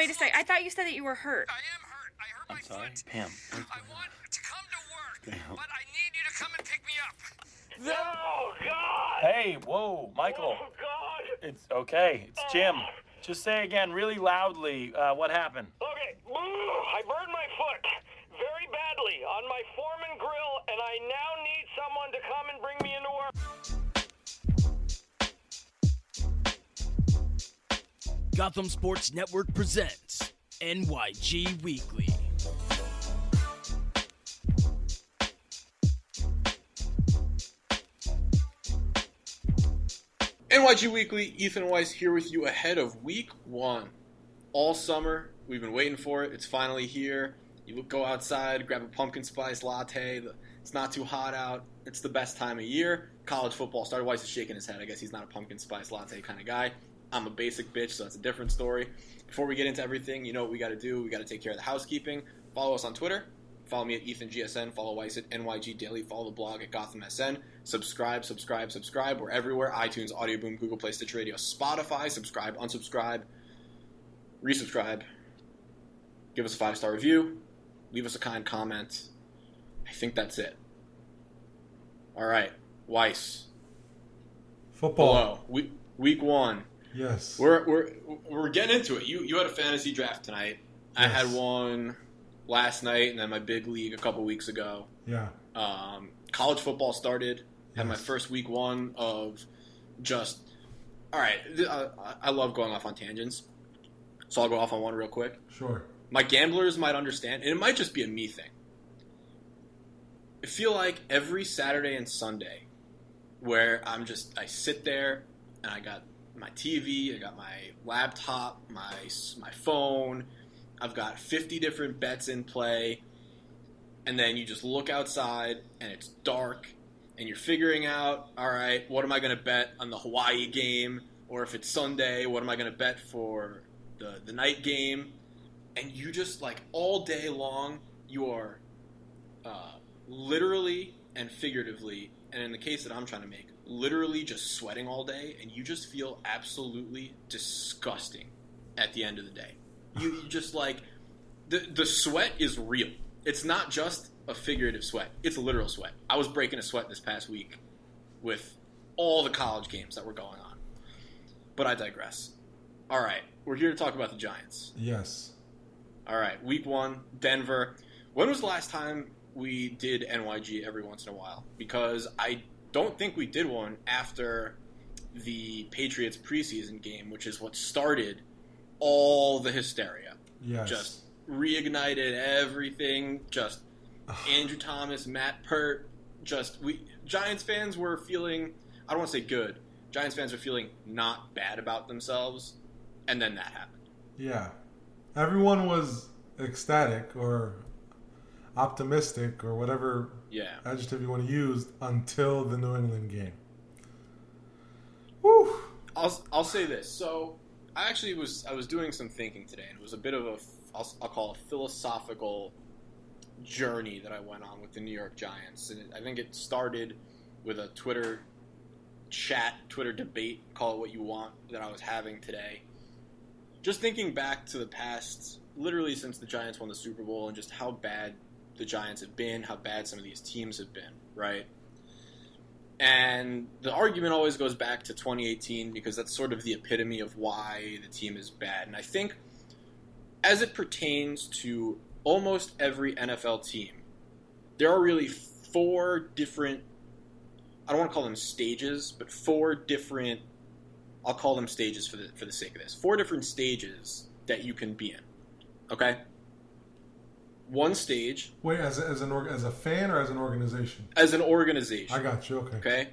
wait a sec. I thought you said that you were hurt. I am hurt. I hurt my foot. Pam. I want to come to work, Pam. but I need you to come and pick me up. Oh, God! Hey, whoa, Michael. Oh, God! It's okay. It's Jim. Just say again really loudly what happened. Okay, I burned my foot very badly on my Foreman grill, and I now need someone to come and bring me into work. Gotham Sports Network presents NYG Weekly. NYG Weekly, Ethan Weiss here with you ahead of Week 1. All summer, we've been waiting for it. It's finally here. You go outside, grab a pumpkin spice latte. It's not too hot out. It's the best time of year. College football started. Weiss is shaking his head. I guess he's not a pumpkin spice latte kind of guy. I'm a basic bitch, so that's a different story. Before we get into everything, you know what we got to do. We got to take care of the housekeeping. Follow us on Twitter. Follow me at EthanGSN. Follow Weiss at NYG Daily. Follow the blog at GothamSN. Subscribe. We're everywhere. iTunes, Audio Boom, Google Play, Stitch Radio, Spotify. Subscribe, unsubscribe, resubscribe. Give us a 5-star review. Leave us a kind comment. I think that's it. All right. Weiss. Football. Hello. Week 1. Yes. We're getting into it. You had a fantasy draft tonight. I had one last night, and then my big league a couple weeks ago. Yeah. College football started. Had my first week 1 of just, all right, I love going off on tangents, so I'll go off on one real quick. Sure. My gamblers might understand, and it might just be a me thing. I feel like every Saturday and Sunday where I sit there, and I got my TV, I got my laptop, my phone, I've got 50 different bets in play, and then you just look outside, and it's dark, and you're figuring out, all right, what am I going to bet on the Hawaii game? Or if it's Sunday, what am I going to bet for the night game? And you just, like, all day long, you are literally and figuratively, and in the case that I'm trying to make, literally just sweating all day, and you just feel absolutely disgusting at the end of the day. You just, like, the sweat is real. It's not just a figurative sweat. It's a literal sweat. I was breaking a sweat this past week with all the college games that were going on. But I digress. All right, we're here to talk about the Giants. Yes. All right, week 1, Denver. When was the last time we did NYG every once in a while? Because I don't think we did one after the Patriots preseason game, which is what started all the hysteria. Yes. Just reignited everything. Just Andrew Thomas, Matt Pert. Giants fans were feeling, I don't want to say good, Giants fans were feeling not bad about themselves, and then that happened. Yeah. Everyone was ecstatic or optimistic or whatever adjective you want to use until the New England game. Woo! I'll say this. So I was doing some thinking today, and it was a bit of I'll call it a philosophical journey that I went on with the New York Giants. And I think it started with a Twitter debate, call it what you want, that I was having today. Just thinking back to the past, literally since the Giants won the Super Bowl, and just how bad the Giants have been, how bad some of these teams have been, right? And the argument always goes back to 2018 because that's sort of the epitome of why the team is bad. And I think as it pertains to almost every NFL team, there are really 4 different, I don't want to call them stages, but 4 different, I'll call them stages for the sake of this. 4 different stages that you can be in. Okay? One stage. Wait, as a fan or as an organization? As an organization. I got you. Okay. Okay.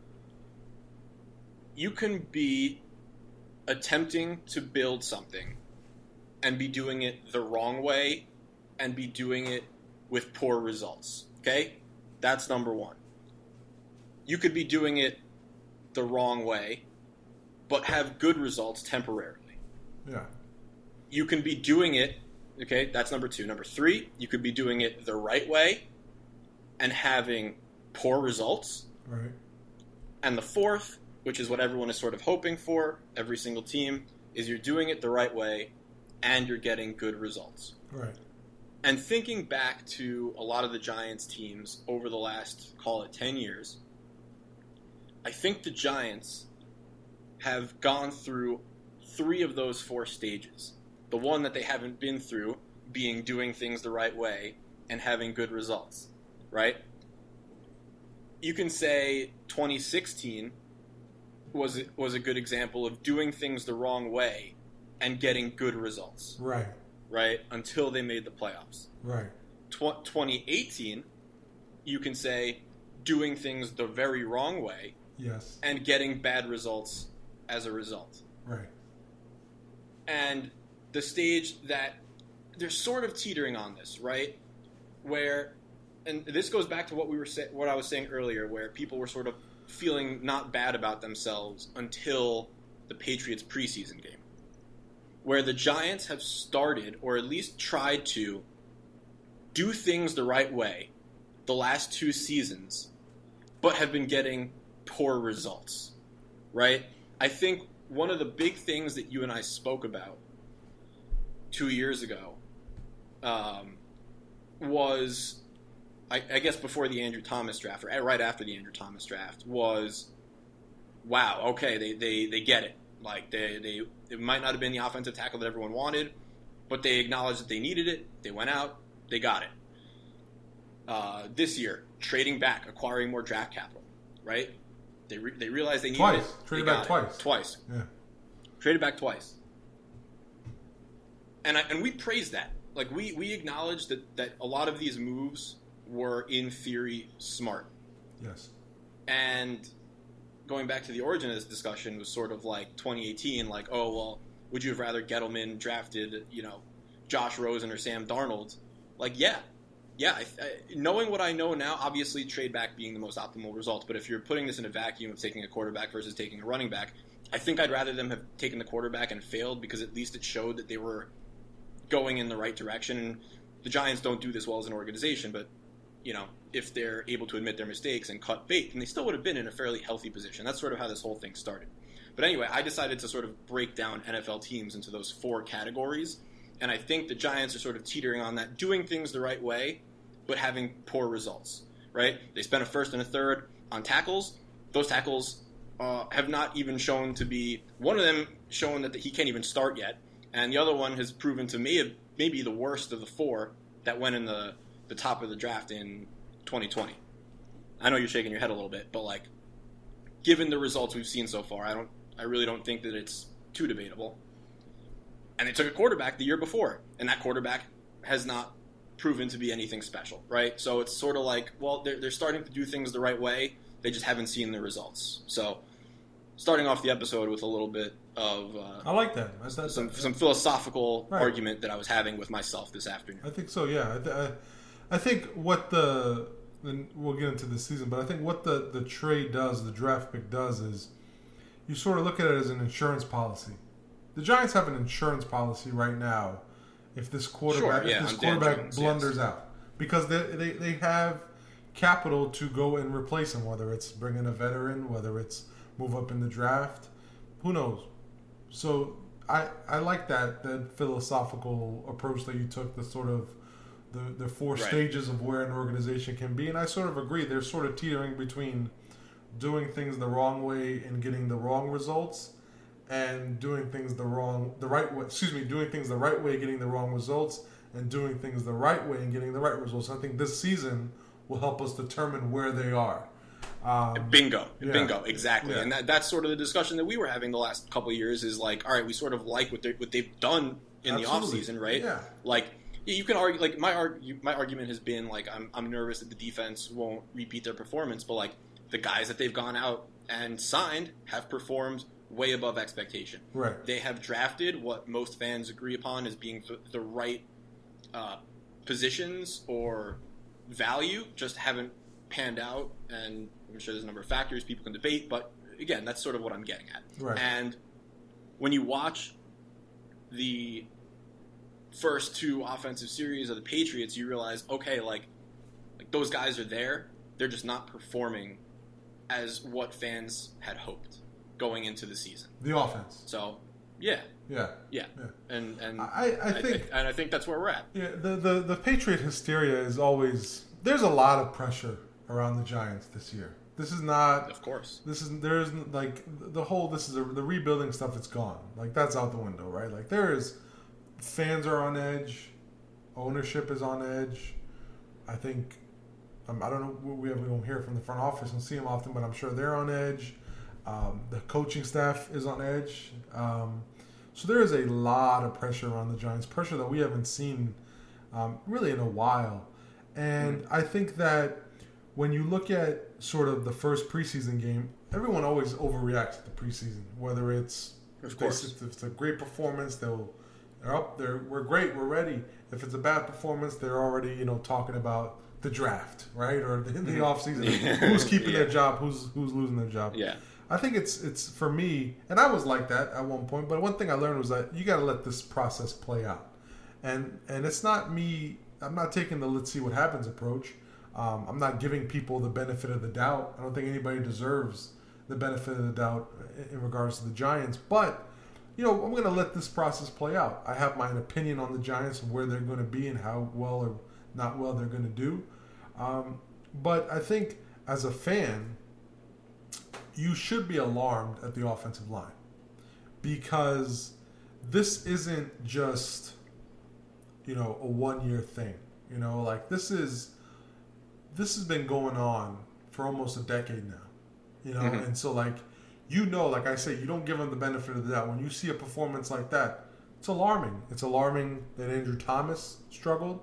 You can be attempting to build something and be doing it the wrong way and be doing it with poor results. Okay? That's number 1. You could be doing it the wrong way but have good results temporarily. Yeah. You can be doing it. Okay, that's number 2. Number 3, you could be doing it the right way and having poor results. Right. And the 4th, which is what everyone is sort of hoping for, every single team, is you're doing it the right way and you're getting good results. Right. And thinking back to a lot of the Giants teams over the last, call it 10 years, I think the Giants have gone through 3 of those 4 stages. The one that they haven't been through being doing things the right way and having good results, right? You can say 2016 was a good example of doing things the wrong way and getting good results. Right. Right? Until they made the playoffs. Right. 2018, you can say doing things the very wrong way. Yes. And getting bad results as a result. Right. And the stage that they're sort of teetering on this, right? Where, and this goes back to what I was saying earlier, where people were sort of feeling not bad about themselves until the Patriots preseason game, where the Giants have started, or at least tried to, do things the right way the last 2 seasons, but have been getting poor results, right? I think one of the big things that you and I spoke about 2 years ago was, I guess before the Andrew Thomas draft, or right after the Andrew Thomas draft, was, wow, okay, they get it. Like, it might not have been the offensive tackle that everyone wanted, but they acknowledged that they needed it. They went out. They got it. This year, trading back, acquiring more draft capital, right? They realized they needed it. Traded back twice. Twice. Yeah. Traded back twice. And we praised that. Like, we acknowledged that a lot of these moves were, in theory, smart. Yes. And going back to the origin of this discussion was sort of like 2018, like, oh, well, would you have rather Gettleman drafted, Josh Rosen or Sam Darnold? Like, yeah. Knowing what I know now, obviously trade back being the most optimal result, but if you're putting this in a vacuum of taking a quarterback versus taking a running back, I think I'd rather them have taken the quarterback and failed, because at least it showed that they were going in the right direction. And the Giants don't do this well as an organization, but if they're able to admit their mistakes and cut bait, then they still would have been in a fairly healthy position. That's sort of how this whole thing started. But anyway, I decided to sort of break down NFL teams into those 4 categories, and I think the Giants are sort of teetering on that, doing things the right way, but having poor results, right? They spent a first and a third on tackles. Those tackles have not even shown to be, one of them shown that he can't even start yet, and the other one has proven to me maybe the worst of the 4 that went in the top of the draft in 2020. I know you're shaking your head a little bit, but like, given the results we've seen so far, I really don't think that it's too debatable. And they took a quarterback the year before, and that quarterback has not proven to be anything special, right? So it's sort of like, well, they're starting to do things the right way. They just haven't seen the results. So starting off the episode with a little bit of I like that. Some philosophical argument that I was having with myself this afternoon. I think so, yeah. I think what and we'll get into the season, but I think what the trade does, the draft pick does, is you sort of look at it as an insurance policy. The Giants have an insurance policy right now if this quarterback blunders out, because they have capital to go and replace him, whether it's bring in a veteran, whether it's move up in the draft, who knows. So I like that philosophical approach that you took, the sort of the 4 stages of where an organization can be, and I sort of agree. They're sort of teetering between doing things the wrong way and getting the wrong results, and doing things doing things the right way, getting the wrong results, and doing things the right way and getting the right results. I think this season will help us determine where they are. Bingo, exactly. Yeah. And that's sort of the discussion that we were having the last couple of years, is like, all right, we sort of like what they've done in the offseason, right? Yeah. Like, you can argue, like, my argument has been, like, I'm nervous that the defense won't repeat their performance, but, like, the guys that they've gone out and signed have performed way above expectation. Right. They have drafted what most fans agree upon as being the right positions or value, just haven't panned out, and I'm sure there's a number of factors people can debate, but again, that's sort of what I'm getting at. Right. And when you watch the first 2 offensive series of the Patriots, you realize, okay, like those guys are there, they're just not performing as what fans had hoped going into the season. The offense. So, Yeah. Yeah. Yeah. And I think that's where we're at. Yeah, the Patriot hysteria is always, there's a lot of pressure around the Giants this year. This is not, Of course. there's like the rebuilding stuff. It's gone. Like that's out the window, right? Like fans are on edge, ownership is on edge. I think, I don't know, we don't hear from the front office and see them often, but I'm sure they're on edge. The coaching staff is on edge. So there is a lot of pressure on the Giants, pressure that we haven't seen really in a while. And I think that when you look at sort of the first preseason game, everyone always overreacts to the preseason, whether it's, of course, if it's a great performance, they're up there, we're great, we're ready. If it's a bad performance, they're already, talking about the draft, right? Or in the offseason, who's keeping their job, who's losing their job. Yeah. I think it's for me, and I was like that at one point, but one thing I learned was that you got to let this process play out. And it's not me, I'm not taking the let's see what happens approach. I'm not giving people the benefit of the doubt. I don't think anybody deserves the benefit of the doubt in regards to the Giants. But, I'm going to let this process play out. I have my opinion on the Giants and where they're going to be and how well or not well they're going to do. But I think as a fan, you should be alarmed at the offensive line because this isn't just, a 1-year thing. This has been going on for almost a decade now, and so like I say, you don't give them the benefit of the doubt. When you see a performance like that, it's alarming. It's alarming that Andrew Thomas struggled.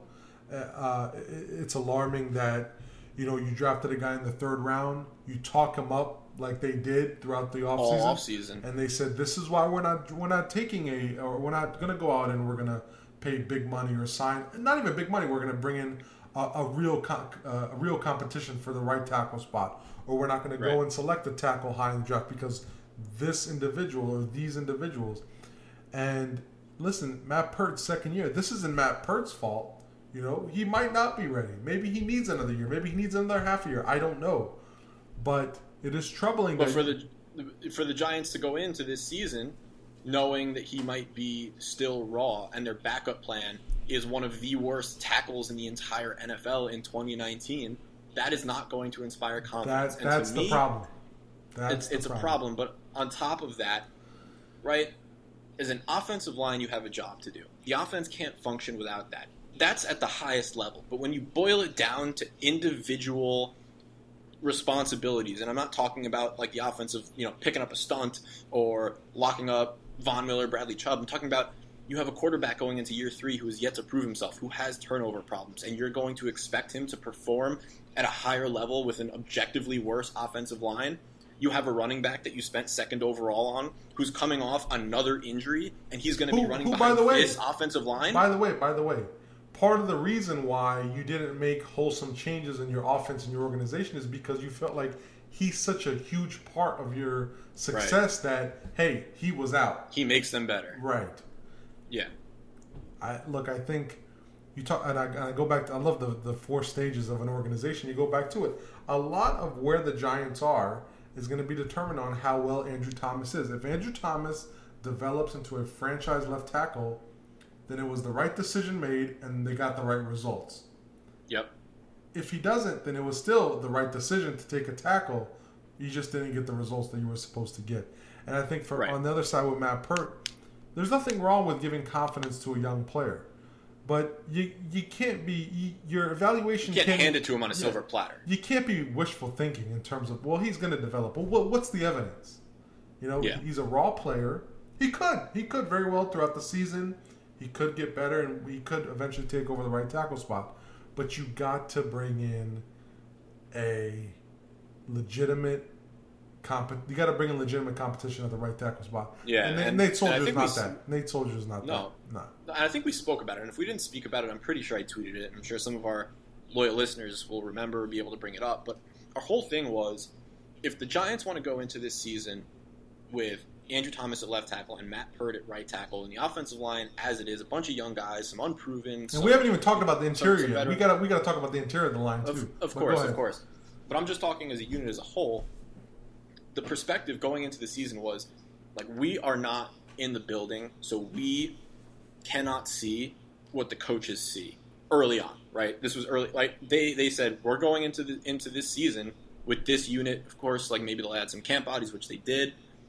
It's alarming that, you drafted a guy in the 3rd round, you talk him up like they did throughout the offseason. All offseason. And they said, this is why we're not taking we're not going to go out and we're going to pay big money or sign, not even big money, we're going to bring in a real competition for the right tackle spot, or we're not going to go and select a tackle high in the draft because this individual or these individuals. And listen, Matt Peart's second year, this isn't Matt Peart's fault. He might not be ready. Maybe he needs another year. Maybe he needs another half a year. I don't know. But it is troubling. But for the Giants to go into this season knowing that he might be still raw and their backup plan is one of the worst tackles in the entire NFL in 2019, that is not going to inspire confidence. That's the problem. It's a problem. But on top of that, right, as an offensive line, you have a job to do. The offense can't function without that. That's at the highest level. But when you boil it down to individual responsibilities, and I'm not talking about like the offensive, picking up a stunt or locking up Von Miller, Bradley Chubb. I'm talking about you have a quarterback going into year 3 who is yet to prove himself, who has turnover problems, and you're going to expect him to perform at a higher level with an objectively worse offensive line. You have a running back that you spent 2nd overall on who's coming off another injury, and he's going to be running behind this offensive line. By the way, part of the reason why you didn't make wholesome changes in your offense and your organization is because you felt like he's such a huge part of your success that, hey, he was out. He makes them better. Right. Yeah. I think you talk, and I go back to, I love the 4 stages of an organization. You go back to it. A lot of where the Giants are is going to be determined on how well Andrew Thomas is. If Andrew Thomas develops into a franchise left tackle, then it was the right decision made and they got the right results. Yep. If he doesn't, then it was still the right decision to take a tackle. You just didn't get the results that you were supposed to get. And I think on the other side with Matt Peart, there's nothing wrong with giving confidence to a young player. But you can't be, your evaluation can't hand it to him on a silver platter. You can't be wishful thinking in terms of, well, he's going to develop. Well, what's the evidence? He's a raw player. He could very well throughout the season. He could get better, and he could eventually take over the right tackle spot. But you got to bring in a legitimate you got to bring in legitimate competition at the right tackle spot. Yeah, and Nate Solder's not that. Nate Solder's not that. No. And I think we spoke about it, and if we didn't speak about it, I'm pretty sure I tweeted it. I'm sure some of our loyal listeners will remember or be able to bring it up. But our whole thing was, if the Giants want to go into this season with Andrew Thomas at left tackle and Matt Peart at right tackle, and the offensive line as it is, a bunch of young guys, some unproven. And we haven't even talked about the interior yet. We got to talk about the interior of the line too. Of course. But I'm just talking as a unit as a whole. The perspective going into the season was, like, we are not in the building, so we cannot see what the coaches see early on, right? This was early. Like they said, we're going into this season with this unit. Of course, like maybe they'll add some camp bodies, which they did.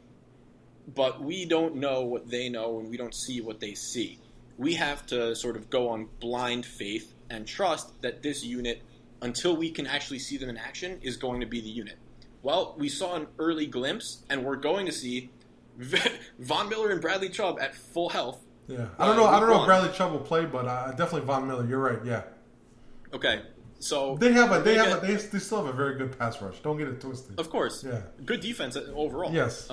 But we don't know what they know, and we don't see what they see. We have to sort of go on blind faith and trust that this unit, until we can actually see them in action, is going to be the unit. Well, we saw an early glimpse, and we're going to see Von Miller and Bradley Chubb at full health. Yeah, I don't know if Bradley Chubb will play, but definitely Von Miller. You're right. Yeah. Okay, so they still have a very good pass rush. Don't get it twisted. Of course. Yeah. Good defense overall. Yes.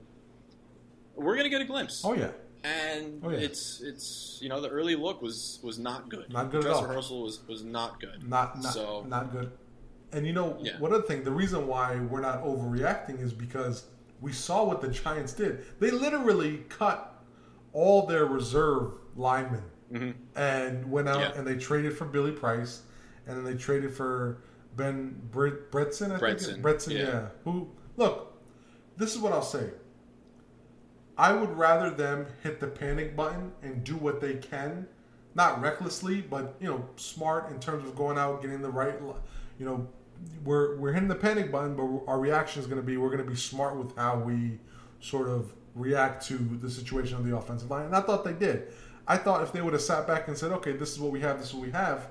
We're gonna get a glimpse. Oh yeah. And it's the early look was not good. Not good Dress at all. rehearsal was not good. Not good. And one other thing, the reason why we're not overreacting is because we saw what the Giants did. They literally cut all their reserve linemen and went out and they traded for Billy Price, and then they traded for Ben Bretson. Bretson, yeah. Who? Look, this is what I'll say. I would rather them hit the panic button and do what they can, not recklessly, but smart in terms of going out, getting the right. We're hitting the panic button, but our reaction is going to be we're going to be smart with how we sort of react to the situation of the offensive line. And I thought they did. I thought if they would have sat back and said, okay, this is what we have, this is what we have,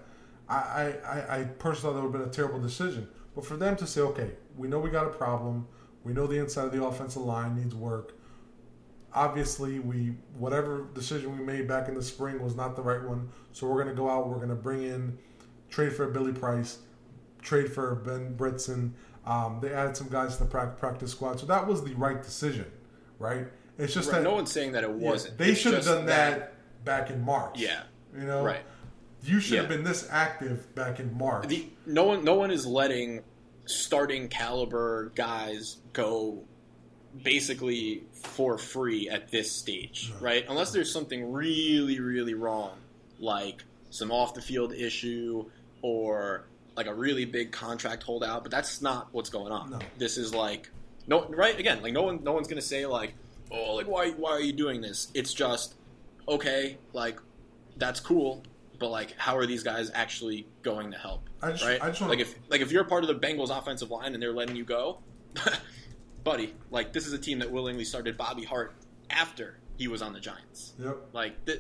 I personally thought that would have been a terrible decision. But for them to say, okay, we know we got a problem, we know the inside of the offensive line needs work. Obviously, whatever decision we made back in the spring was not the right one. So we're going to go out. We're going to bring in, trade for Billy Price, trade for Ben Bretson. They added some guys to the practice squad. So that was the right decision, right? It's just that no one's saying that it wasn't. They should have done that back in March. Yeah, right. You should have been this active back in March. No one is letting starting caliber guys go basically for free at this stage, right? Unless there's something really, really wrong, like some off the field issue or like a really big contract holdout, but that's not what's going on. No. This is like right? Again, like no one's gonna say like, oh, like why are you doing this? It's just okay, like that's cool, but like how are these guys actually going to help? I just wanna... if you're a part of the Bengals offensive line and they're letting you go, buddy, like this is a team that willingly started Bobby Hart after he was on the Giants. Yep. Like the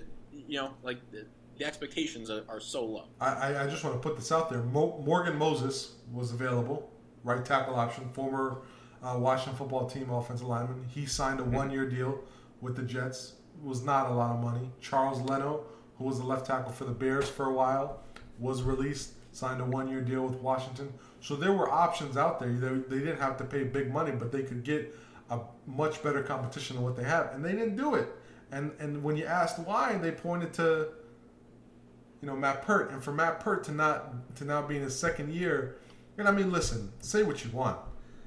expectations are so low. I just want to put this out there. Morgan Moses was available, right tackle option, former Washington football team offensive lineman. He signed a 1-year deal with the Jets. It was not a lot of money. Charles Leno, who was the left tackle for the Bears for a while, was released, signed a 1-year deal with Washington. So there were options out there. They didn't have to pay big money, but they could get a much better competition than what they have, and they didn't do it. And when you asked why, they pointed to Matt Peart, and for Matt Peart to now be in his second year, and I mean, listen, say what you want,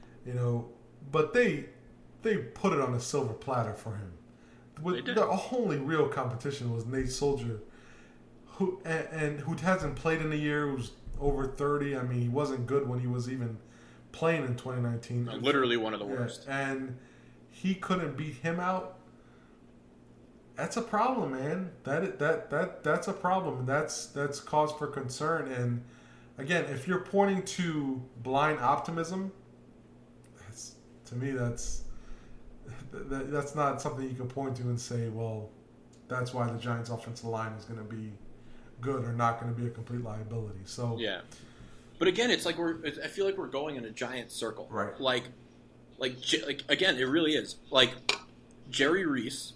but they put it on a silver platter for him. The only real competition was Nate Soldier, who hasn't played in a year, who's over 30. I mean, he wasn't good when he was even playing in 2019. Literally one of the worst. And he couldn't beat him out. That's a problem, man. That's a problem. That's cause for concern. And again, if you're pointing to blind optimism, to me that's not something you can point to and say, well, that's why the Giants' offensive line is going to be good or not going to be a complete liability. So yeah, but again, it's like I feel like we're going in a giant circle, right? Like again, it really is. Like Jerry Reese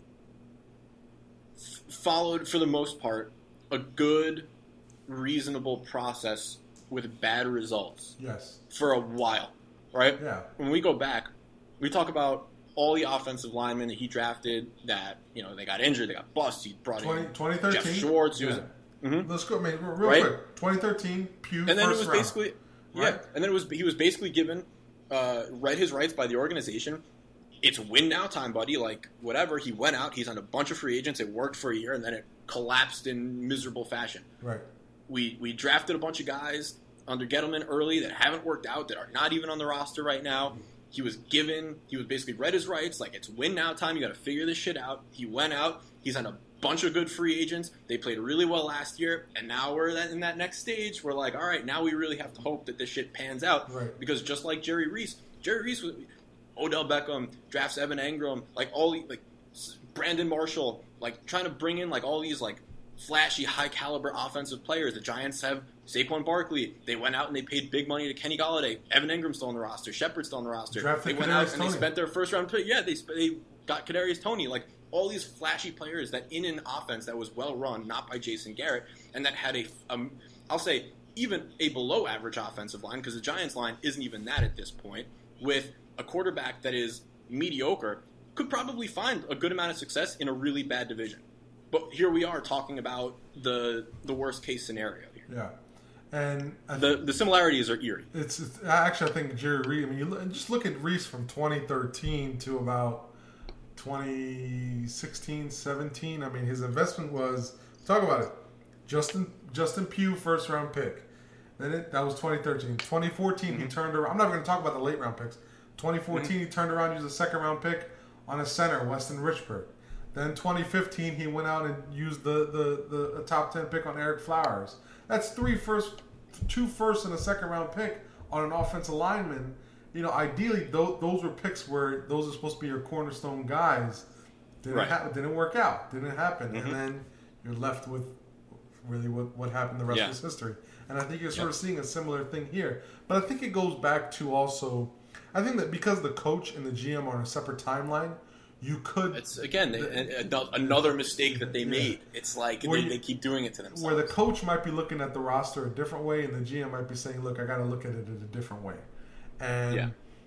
followed for the most part a good, reasonable process with bad results. Yes, for a while, right? Yeah. When we go back, we talk about all the offensive linemen that he drafted that, they got injured, they got bust. He brought in 2013. Jeff Schwartz. Yeah. Let's go, man, real right? quick. 2013, Pugh, and then first it was round. basically, right? And then he was basically given, read his rights by the organization. It's win now time, buddy. Like, whatever. He went out. He's on a bunch of free agents. It worked for a year, and then it collapsed in miserable fashion. Right. We drafted a bunch of guys under Gettleman early that haven't worked out, that are not even on the roster right now. He was basically read his rights, like, it's win now time, you got to figure this shit out. He went out, he's on a bunch of good free agents. They played really well last year, and now we're in that next stage. We're like, all right, now we really have to hope that this shit pans out. Right. Because just like Jerry Reese was Odell Beckham, drafts Evan Engram, like Brandon Marshall, like trying to bring in like all these like flashy, high caliber offensive players. The Giants have Saquon Barkley. They went out and they paid big money to Kenny Golladay. Evan Engram's still on the roster. Shepard's still on the roster. Drafted They went out Kadarius and they Toney. spent their first round pick. Yeah, they got Kadarius Toney. Like all these flashy players that in an offense that was well run, not by Jason Garrett, and that had I'll say even a below average offensive line, because the Giants line isn't even that at this point, with a quarterback that is mediocre, could probably find a good amount of success in a really bad division. But here we are talking about the worst case scenario here. Yeah. And The similarities are eerie. It's actually, I think Jerry Reese. I mean, just look at Reese from 2013 to about 2016, 17. I mean, his investment was, talk about it, Justin Pugh first round pick. Then that was 2013. 2014 he turned around. I'm not going to talk about the late round picks. 2014 he turned around, used a second round pick on a center, Weston Richburg. Then 2015 he went out and used the top 10 pick on Eric Flowers. That's two first and a second round pick on an offensive lineman. You know, ideally those were picks where those are supposed to be your cornerstone guys. Didn't work out. Didn't happen. And then you're left with really what happened the rest of his history. And I think you're sort of seeing a similar thing here. But I think it goes back to also, I think that because the coach and the GM are on a separate timeline, you could... It's, again, another mistake that they made. It's like they keep doing it to themselves. Where the coach might be looking at the roster a different way, and the GM might be saying, look, I got to look at it in a different way. And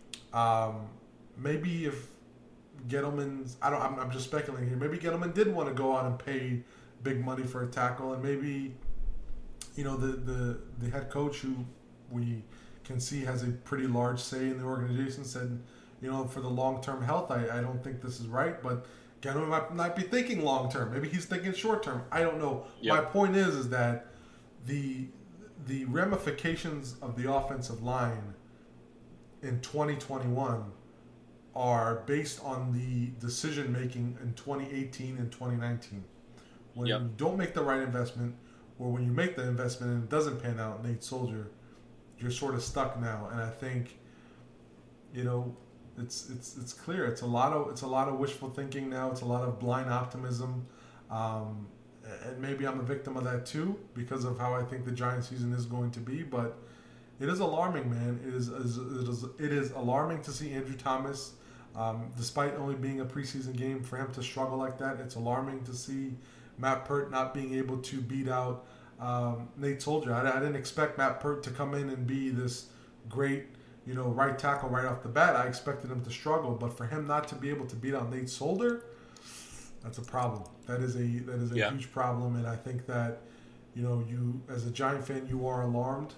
maybe if Gettleman's... I'm just speculating here. Maybe Gettleman did want to go out and pay big money for a tackle, and maybe... You know, the head coach, who we can see has a pretty large say in the organization, said, you know, for the long-term health, I don't think this is right. But Gettleman might not be thinking long-term. Maybe he's thinking short-term. I don't know. Yep. My point is that the ramifications of the offensive line in 2021 are based on the decision-making in 2018 and 2019. When you don't make the right investment, or when you make the investment and it doesn't pan out, Nate Soldier, you're sort of stuck now. And I think, you know, it's clear. It's a lot of wishful thinking now. It's a lot of blind optimism, and maybe I'm a victim of that too because of how I think the Giants season is going to be. But it is alarming, man. It is alarming to see Andrew Thomas, despite only being a preseason game, for him to struggle like that. It's alarming to see Matt Peart not being able to beat out Nate Soldier. I didn't expect Matt Peart to come in and be this great, you know, right tackle right off the bat. I expected him to struggle, but for him not to be able to beat out Nate Soldier, that's a problem. That is a huge problem, and I think that, you know, you as a Giant fan, you are alarmed,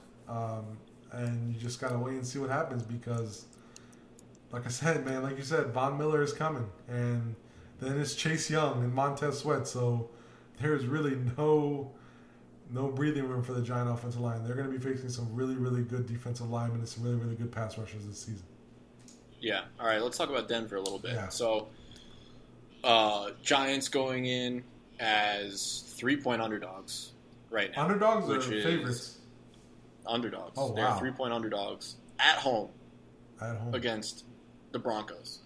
and you just gotta wait and see what happens because, like I said, man, like you said, Von Miller is coming, and then it's Chase Young and Montez Sweat, so there's really no breathing room for the Giant offensive line. They're going to be facing some really, really good defensive linemen and some really, really good pass rushers this season. Yeah. All right, let's talk about Denver a little bit. Yeah. So, Giants going in as 3-point underdogs right now. Underdogs or favorites? Underdogs. Oh, wow. They're 3-point underdogs at home. Against the Broncos.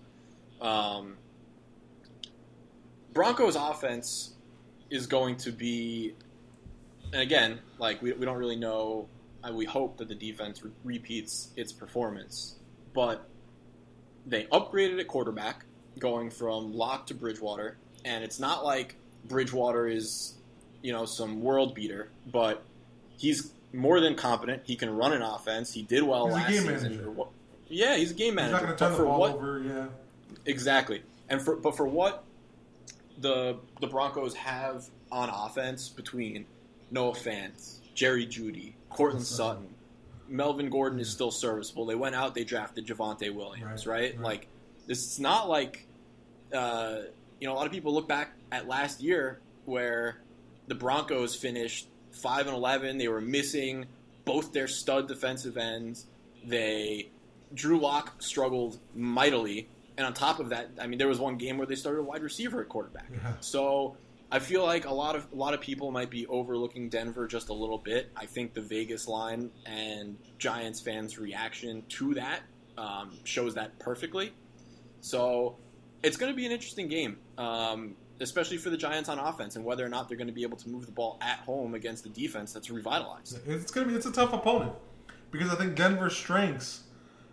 Broncos offense is going to be, and again, like we don't really know. We hope that the defense repeats its performance, but they upgraded at quarterback, going from Locke to Bridgewater, and it's not like Bridgewater is, you know, some world beater, but he's more than competent. He can run an offense. He did well last season. He's a game manager. Yeah, he's a game manager. He's not going to turn the ball over. Yeah, exactly. But for what the Broncos have on offense between Noah Fant, Jerry Jeudy, Cortland Sutton, Melvin Gordon is still serviceable. They went out, they drafted Javonte Williams, right? Like, this is not like, you know, a lot of people look back at last year where the Broncos finished 5-11. They were missing both their stud defensive ends. They Drew Lock struggled mightily, and on top of that, I mean, there was one game where they started a wide receiver at quarterback. Yeah. So I feel like a lot of people might be overlooking Denver just a little bit. I think the Vegas line and Giants fans' reaction to that shows that perfectly. So it's going to be an interesting game, especially for the Giants on offense, and whether or not they're going to be able to move the ball at home against the defense that's revitalized. It's a tough opponent because I think Denver's strengths,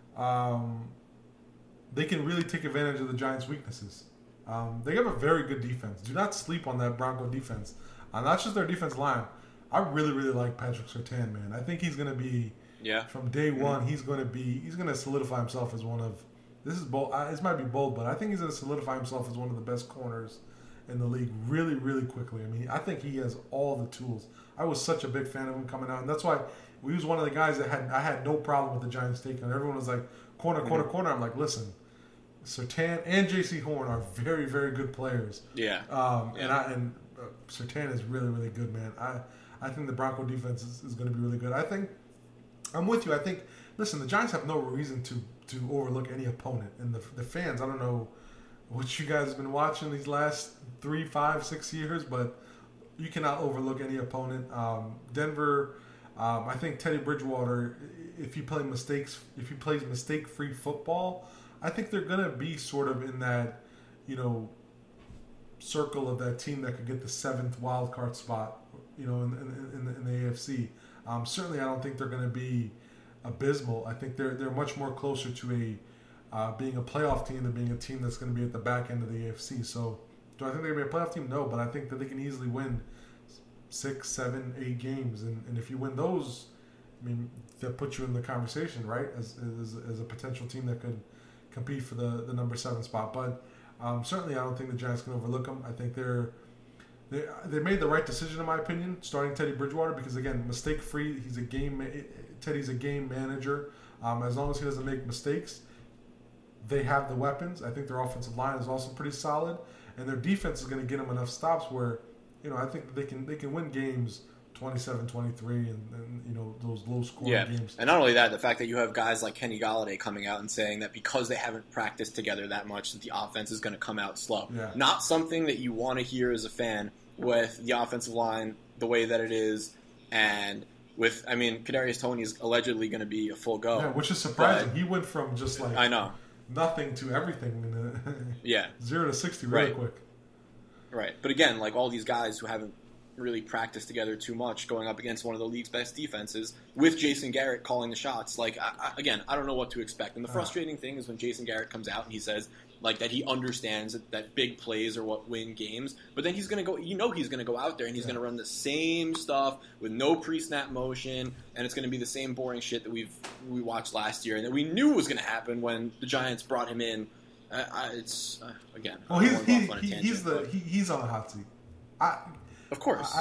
they can really take advantage of the Giants' weaknesses. They have a very good defense. Do not sleep on that Bronco defense. Not just their defense line. I really, really like Patrick Surtain, man. I think he's going to be, from day one, he's going to solidify himself as one of, this is bold, this might be bold, but I think he's going to solidify himself as one of the best corners in the league really, really quickly. I mean, I think he has all the tools. I was such a big fan of him coming out, and that's why he was one of the guys that I had no problem with the Giants taking. Everyone was like, corner. I'm like, listen, Surtain and J.C. Horn are very, very good players. Yeah. And Surtain is really, really good, man. I think the Bronco defense is going to be really good. I'm with you. I think, listen, the Giants have no reason to overlook any opponent. And the fans, I don't know what you guys have been watching these last 3, 5, 6 years, but you cannot overlook any opponent. Denver, I think Teddy Bridgewater, if he plays mistake-free football, I think they're going to be sort of in that, circle of that team that could get the 7th wild card spot, in the AFC. Certainly, I don't think they're going to be abysmal. I think they're much more closer to being a playoff team than being a team that's going to be at the back end of the AFC. So, do I think they're going to be a playoff team? No, but I think that they can easily win 6, 7, 8 games, and if you win those, I mean, that puts you in the conversation, right? As a potential team that could compete for the number 7 spot. But certainly, I don't think the Giants can overlook them. I think they made the right decision, in my opinion, starting Teddy Bridgewater, because again, mistake free. Teddy's a game manager. As long as he doesn't make mistakes, they have the weapons. I think their offensive line is also pretty solid, and their defense is going to get them enough stops where, I think that they can win games 27-23 and those low scoring games. And not only that, the fact that you have guys like Kenny Golladay coming out and saying that because they haven't practiced together that much, that the offense is going to come out slow. Yeah. Not something that you want to hear as a fan with the offensive line the way that it is, and with, Kadarius Toney is allegedly going to be a full go. Yeah, which is surprising. He went from just like I know nothing to everything in 0 to 60 really quick. Right, but again, like all these guys who haven't really practiced together too much, going up against one of the league's best defenses, with Jason Garrett calling the shots. Like, I don't know what to expect. And the frustrating thing is when Jason Garrett comes out and he says, like, that he understands that big plays are what win games, but then he's going to go, he's going to go out there and he's going to run the same stuff with no pre-snap motion, and it's going to be the same boring shit that we watched last year and that we knew was going to happen when the Giants brought him in. Again. Well, he's on the hot seat. Of course.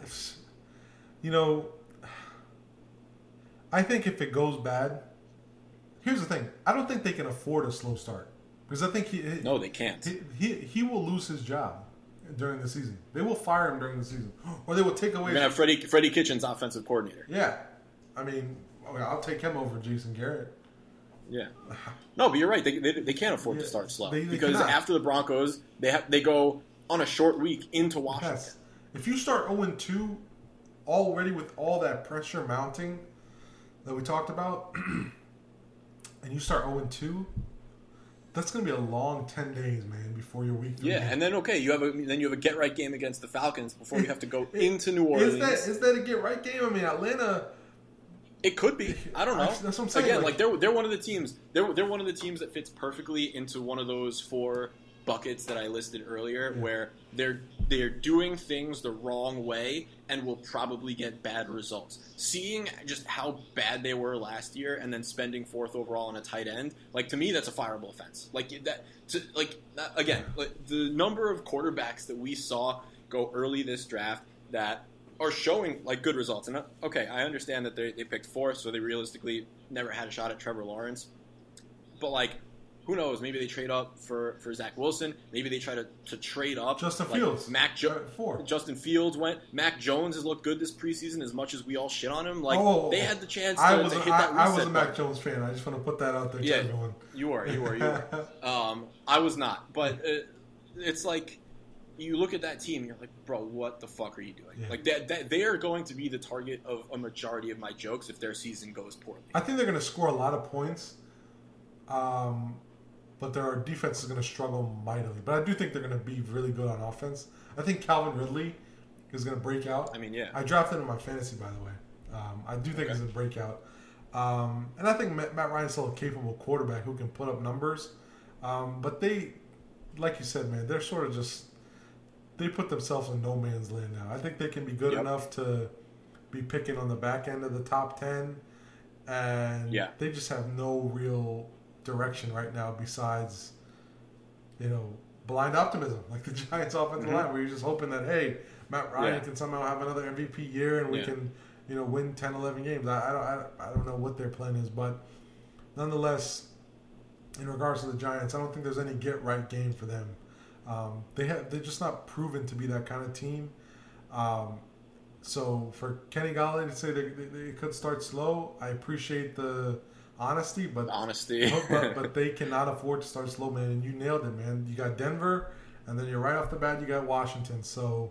I think if it goes bad, here's the thing. I don't think they can afford a slow start. Because I think no, they can't. He will lose his job during the season. They will fire him during the season. Or they will take away... We're going to have Freddie Kitchens offensive coordinator. Yeah. I'll take him over Jason Garrett. Yeah. No, but you're right. They can't afford to start slow. Because cannot. after the Broncos, they go on a short week into Washington. Yes. If you start 0-2 already with all that pressure mounting that we talked about, and you start 0-2, that's going to be a long 10 days, man, before your week. Yeah, and then you have a get right game against the Falcons before you have to go into New Orleans. Is that a get right game? Atlanta. It could be. I don't know. That's what I'm saying. Again, they're one of the teams. They're one of the teams that fits perfectly into one of those 4 buckets that I listed earlier, where they're doing things the wrong way and will probably get bad results. Seeing just how bad they were last year and then spending 4th overall on a tight end, to me, that's a fireable offense. The number of quarterbacks that we saw go early this draft that are showing good results. And I understand that they picked 4th, so they realistically never had a shot at Trevor Lawrence. But Who knows? Maybe they trade up for Zach Wilson. Maybe they try to trade up. Justin like Fields. Four. Justin Fields went. Mac Jones has looked good this preseason as much as we all shit on him. Like, they had the chance to hit that reset I was a Mac button. Jones fan. I just want to put that out there to everyone. You were. I was not. But it's like, you look at that team and you're like, bro, what the fuck are you doing? Yeah. Like, they are going to be the target of a majority of my jokes if their season goes poorly. I think they're going to score a lot of points. But their defense is going to struggle mightily. But I do think they're going to be really good on offense. I think Calvin Ridley is going to break out. I mean, yeah. I drafted him in my fantasy, by the way. I do think he's going to break out. And I think Matt Ryan's still a capable quarterback who can put up numbers. But they, like you said, man, they're sort of just, they put themselves in no man's land now. I think they can be good enough to be picking on the back end of the top 10. And they just have no real direction right now besides, blind optimism, like the Giants' offensive line, where you're just hoping that, hey, Matt Ryan can somehow have another MVP year and we can, win 10, 11 games. I don't know what their plan is, but nonetheless, in regards to the Giants, I don't think there's any get-right game for them. They're just not proven to be that kind of team. So for Kenny Galladay to say they could start slow, I appreciate the honesty, but but they cannot afford to start slow, man. And you nailed it, man. You got Denver, and then you're right off the bat, you got Washington. So,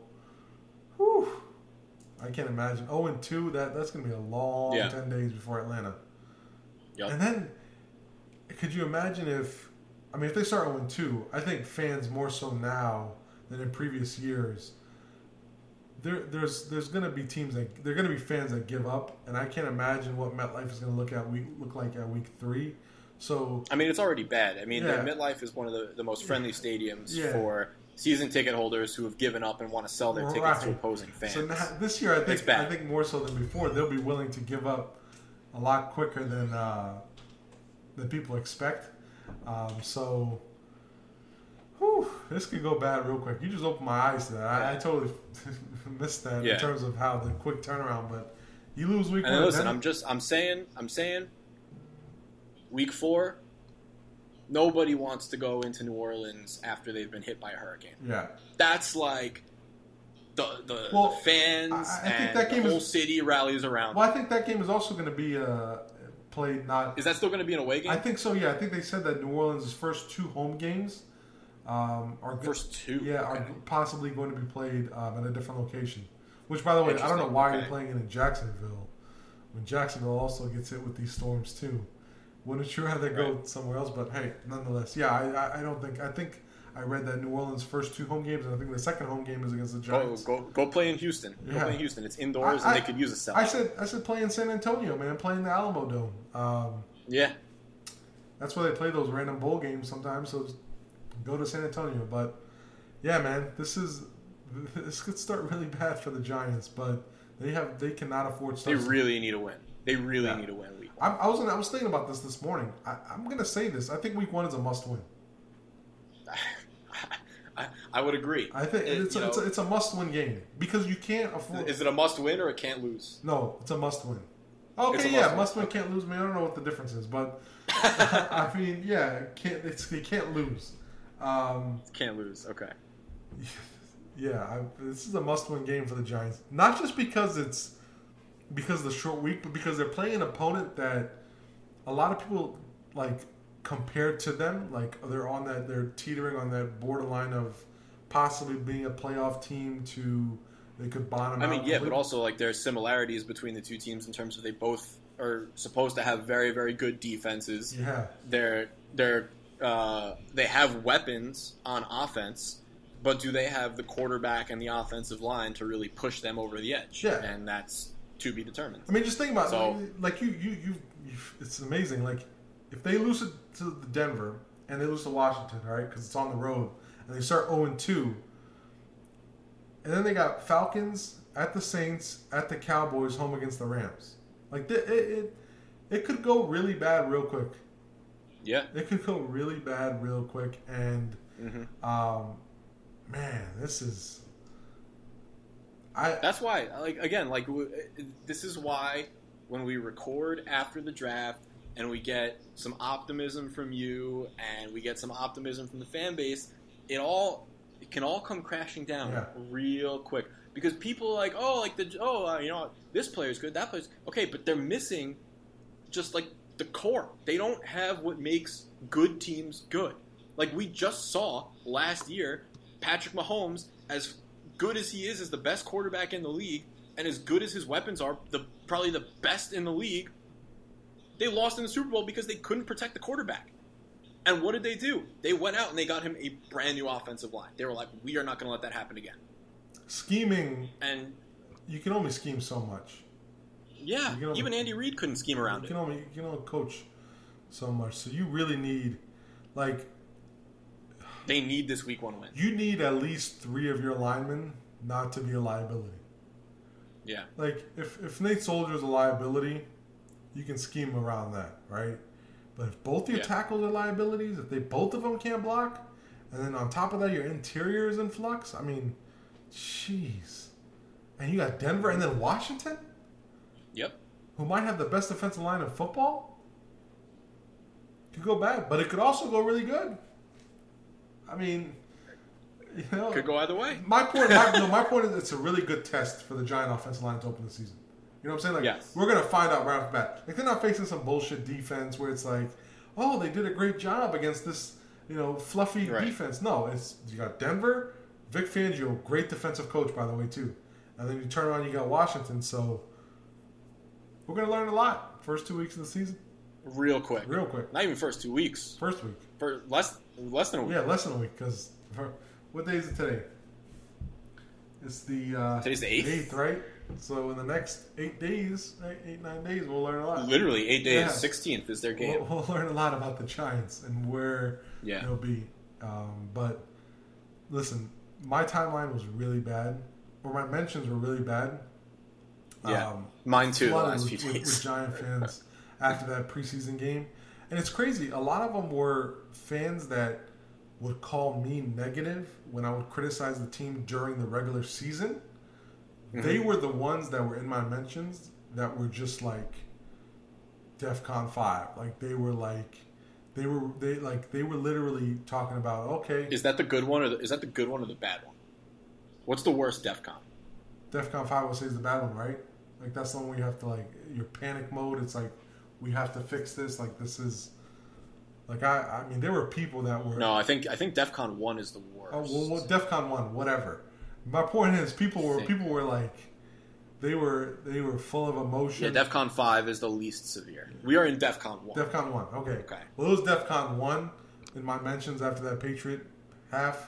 I can't imagine 0-2. That's going to be a long 10 days before Atlanta. Yep. And then, could you imagine if they start 0-2? I think fans more so now than in previous years. There's going to be teams that they're going to be fans that give up, and I can't imagine what MetLife is going to look like at week 3. So it's already bad. The MetLife is one of the most friendly stadiums for season ticket holders who have given up and want to sell their tickets to opposing fans. So now, this year, I think more so than before, they'll be willing to give up a lot quicker than people expect. This could go bad real quick. You just opened my eyes to that. I totally missed that in terms of how the quick turnaround. But you lose week 1. Listen, I'm saying, week 4, nobody wants to go into New Orleans after they've been hit by a hurricane. Yeah, that's like the fans I think and that game the whole city rallies around. Well, I think that game is also going to be played not. Is that still going to be an away game? I think so. Yeah, I think they said that New Orleans' first 2 home games. Are possibly going to be played at a different location. Which, by the way, I don't know why you're playing it in Jacksonville when Jacksonville also gets hit with these storms too. Wouldn't you rather go somewhere else? But hey, nonetheless, I don't think. I think I read that New Orleans' first 2 home games, and I think the second home game is against the Giants. Go play in Houston. Go play in Houston. It's indoors, and they could use a sellout. I said play in San Antonio, man. Play in the Alamo Dome. That's where they play those random bowl games sometimes. So go to San Antonio. But yeah, man, this could start really bad for the Giants, but they cannot afford to. They really need a win. They really need a win week 1. I was thinking about this morning. I'm gonna say this. I think week 1 is a must win. I would agree. I think it's a must win game because you can't afford. Is it a must win or a can't lose? No, it's a must win. Okay, must win, can't lose. I don't know what the difference is, but they can't lose. Can't lose. Okay. This is a must-win game for the Giants. Not just because of the short week, but because they're playing an opponent that a lot of people compared to them, they're teetering on that borderline of possibly being a playoff team to they could bottom out. But also there's similarities between the two teams in terms of they both are supposed to have very, very good defenses. Yeah. They have weapons on offense, but do they have the quarterback and the offensive line to really push them over the edge? Yeah. And that's to be determined. Just think about it. It's amazing. If they lose it to Denver and they lose to Washington, right, because it's on the road, and they start 0-2, and then they got Falcons at the Saints, at the Cowboys, home against the Rams. It could go really bad real quick. Yeah. It could go really bad real quick, and man, this is. That's why, this is why when we record after the draft, and we get some optimism from you, and we get some optimism from the fan base, it can all come crashing down real quick. Because people are like, this player's good, that player's okay, but they're missing just like the core. They don't have what makes good teams good. Like we just saw last year, Patrick Mahomes, as good as he is as the best quarterback in the league, and as good as his weapons are, probably the best in the league, they lost in the Super Bowl because they couldn't protect the quarterback. And what did they do? They went out and they got him a brand new offensive line. They were like, we are not going to let that happen again. Scheming, and you can only scheme so much. Yeah, even Andy Reid couldn't scheme around it. You can only coach so much. So you really need, they need this Week 1 win. You need at least 3 of your linemen not to be a liability. Yeah. Like, if Nate Solder's a liability, you can scheme around that, right? But if both your tackles are liabilities, if both of them can't block, and then on top of that your interior is in flux, I mean, jeez. And you got Denver and then Washington? Yep. Who might have the best defensive line in football? Could go bad, but it could also go really good. I mean, could go either way. My point is it's a really good test for the Giant offensive line to open the season. You know what I'm saying? We're going to find out right off the bat. They're not facing some bullshit defense where it's like, oh, they did a great job against this, fluffy defense. No, you got Denver, Vic Fangio, great defensive coach, by the way, too. And then you turn around, you got Washington. So we're going to learn a lot first 2 weeks of the season. Real quick. Not even first 2 weeks. First week. For less than a week. Yeah, less than a week. Because what day is it today? It's today's the 8th, right? So in the next 8 days, 8-9 days, we'll learn a lot. Literally 8 days. 16th is their game. We'll learn a lot about the Giants and where they'll be. But listen, my timeline was really bad, or my mentions were really bad. Yeah, mine too. The last few days with Giant fans after that preseason game, and it's crazy. A lot of them were fans that would call me negative when I would criticize the team during the regular season. Mm-hmm. They were the ones that were in my mentions that were just like DEFCON 5. Like they were literally talking about, okay, is that the good one or the bad one? What's the worst DEFCON? DEFCON 5 will say is the bad one, right? Like that's the one where you have to your panic mode. It's like we have to fix this. Like this is I mean there were people that were. No, I think DEFCON 1 is the worst. Oh well, DEFCON 1, whatever. My point is people were like they were full of emotion. Yeah, DEFCON 5 is the least severe. We are in DEFCON 1. DEFCON 1, okay. Well, it was DEFCON 1 in my mentions after that Patriot half.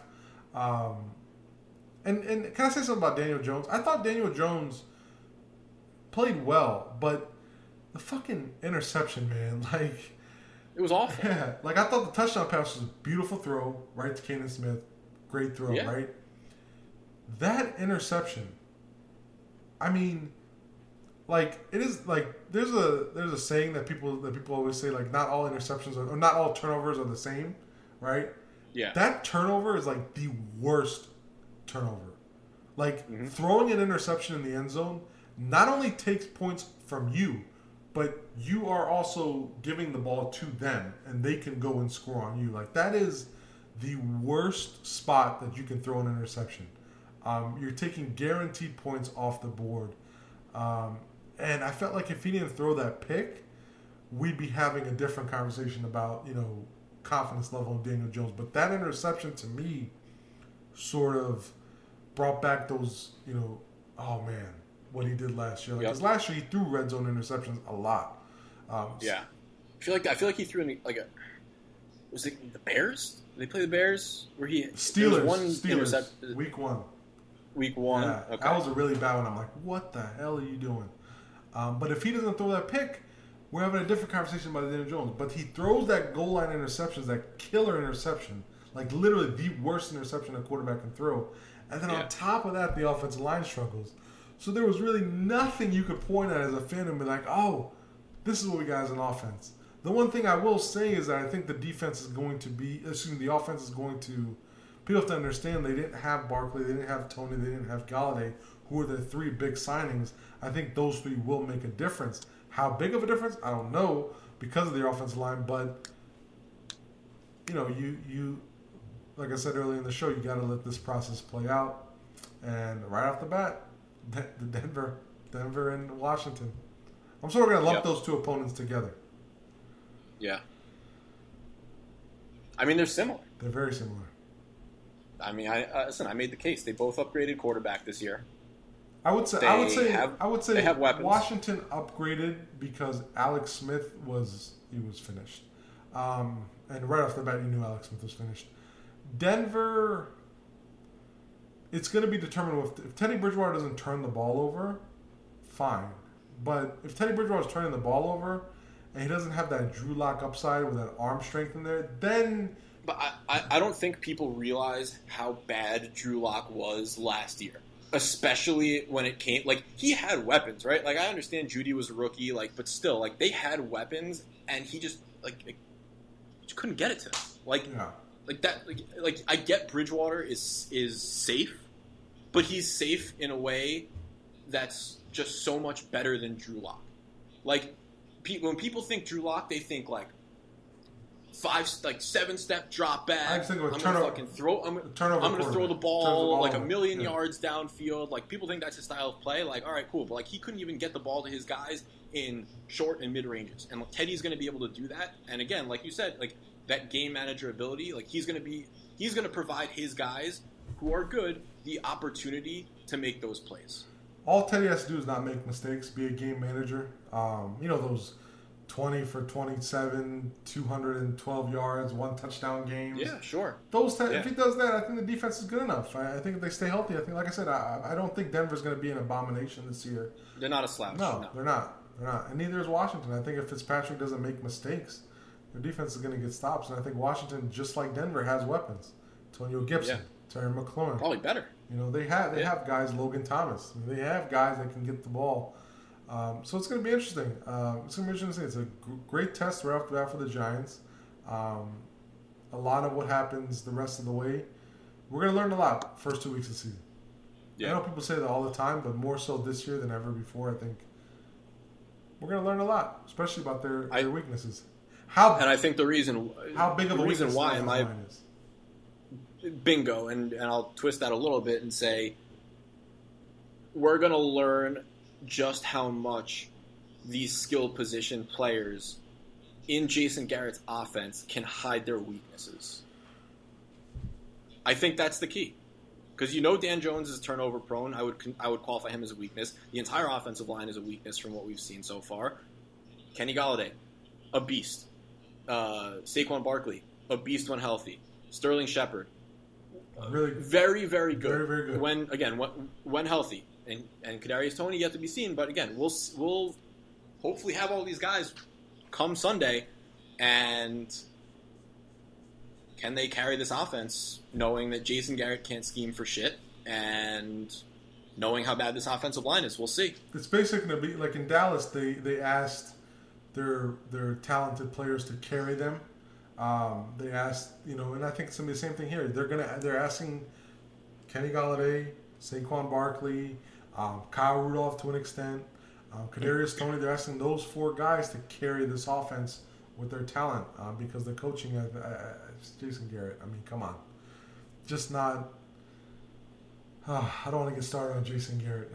And can I say something about Daniel Jones? I thought Daniel Jones played well, but the fucking interception, man, it was awful. Yeah, I thought the touchdown pass was a beautiful throw, right to Kaden Smith. Great throw, right? That interception, I mean, it is there's a saying that people always say not all interceptions or not all turnovers are the same, right? Yeah. That turnover is the worst turnover. Throwing an interception in the end zone not only takes points from you, but you are also giving the ball to them, and they can go and score on you. That is the worst spot that you can throw an interception. You're taking guaranteed points off the board. And I felt like if he didn't throw that pick, we'd be having a different conversation about, confidence level of Daniel Jones. But that interception to me sort of brought back those, oh man, what he did last year. Because last year he threw red zone interceptions a lot. Yeah. I feel like he threw in was it the Bears? Did they play the Bears? Where he Steelers. Week 1. Week 1. Yeah, okay. That was a really bad one. I'm like, what the hell are you doing? But if he doesn't throw that pick, we're having a different conversation about Daniel Jones. But he throws that goal line interceptions, that killer interception, literally the worst interception a quarterback can throw. And then on top of that, the offensive line struggles. So there was really nothing you could point at as a fan and be like, oh, this is what we got as an offense. The one thing I will say is that I think the offense is going to. People have to understand they didn't have Barkley, they didn't have Tony, they didn't have Galladay, who were the 3 big signings. I think those 3 will make a difference. How big of a difference? I don't know. because of the offensive line. But you know, you like I said earlier in the show, you got to let this process play out. And right off the bat, the Denver and Washington. I'm sort of going to lump those two opponents together. Yeah. I mean, they're similar. They're very similar. I mean, listen, I made the case. They both upgraded quarterback this year. I would say they have weapons. Washington upgraded because Alex Smith was finished. And right off the bat, you knew Alex Smith was finished. Denver, it's going to be determined if Teddy Bridgewater doesn't turn the ball over, fine. But if Teddy Bridgewater is turning the ball over and he doesn't have that Drew Lock upside with that arm strength in there, then... But I don't think people realize how bad Drew Lock was last year. Especially when it came... Like, he had weapons, right? Like, I understand Judy was a rookie, like, but still, like, they had weapons, and he just, like just couldn't get it to them. Like, yeah. Like that, like I get Bridgewater is safe, but he's safe in a way that's just so much better than Drew Lock. Like when people think Drew Lock, they think like 7-step drop back. I'm gonna fucking throw. I'm gonna throw the ball like a million yards downfield. Like people think that's his style of play. Like all right, cool, but like he couldn't even get the ball to his guys in short and mid ranges, and Teddy's gonna be able to do that. And again, like you said, like. That game manager ability, like he's going to provide his guys who are good the opportunity to make those plays. All Teddy has to do is not make mistakes, be a game manager. You know, those 20 for 27, 212 yards, 1 touchdown games. Yeah, sure. If he does that, I think the defense is good enough. I think if they stay healthy, I think, like I said, I don't think Denver's going to be an abomination this year. They're not a slouch. No, they're not. And neither is Washington. I think if Fitzpatrick doesn't make mistakes, their defense is going to get stops, and I think Washington, just like Denver, has weapons. Antonio Gibson, Terry McLaurin. Probably better. You know, they have guys, Logan Thomas. I mean, they have guys that can get the ball. So it's going to be interesting. It's going to be interesting. It's a great test right off the bat for the Giants. A lot of what happens the rest of the way. We're going to learn a lot first 2 weeks of the season. Yeah. I know people say that all the time, but more so this year than ever before, I think. We're going to learn a lot, especially about their weaknesses. And I think the reason why am I bingo, and I'll twist that a little bit and say we're going to learn just how much these skill position players in Jason Garrett's offense can hide their weaknesses. I think that's the key. Because you know Dan Jones is turnover prone. I would qualify him as a weakness. The entire offensive line is a weakness from what we've seen so far. Kenny Golladay, a beast. Saquon Barkley, a beast when healthy. Sterling Shepard, really very, very good. Very, very good. When healthy. And Kadarius Toney yet to be seen, but again, we'll hopefully have all these guys come Sunday, and can they carry this offense knowing that Jason Garrett can't scheme for shit and knowing how bad this offensive line is? We'll see. It's basically going to be like in Dallas, they asked their talented players to carry them. They asked, and I think it's going to be the same thing here. They're asking Kenny Golladay, Saquon Barkley, Kyle Rudolph to an extent, Kadarius Toney. They're asking those 4 guys to carry this offense with their talent because the coaching of Jason Garrett. I mean, come on, just not. I don't want to get started on Jason Garrett.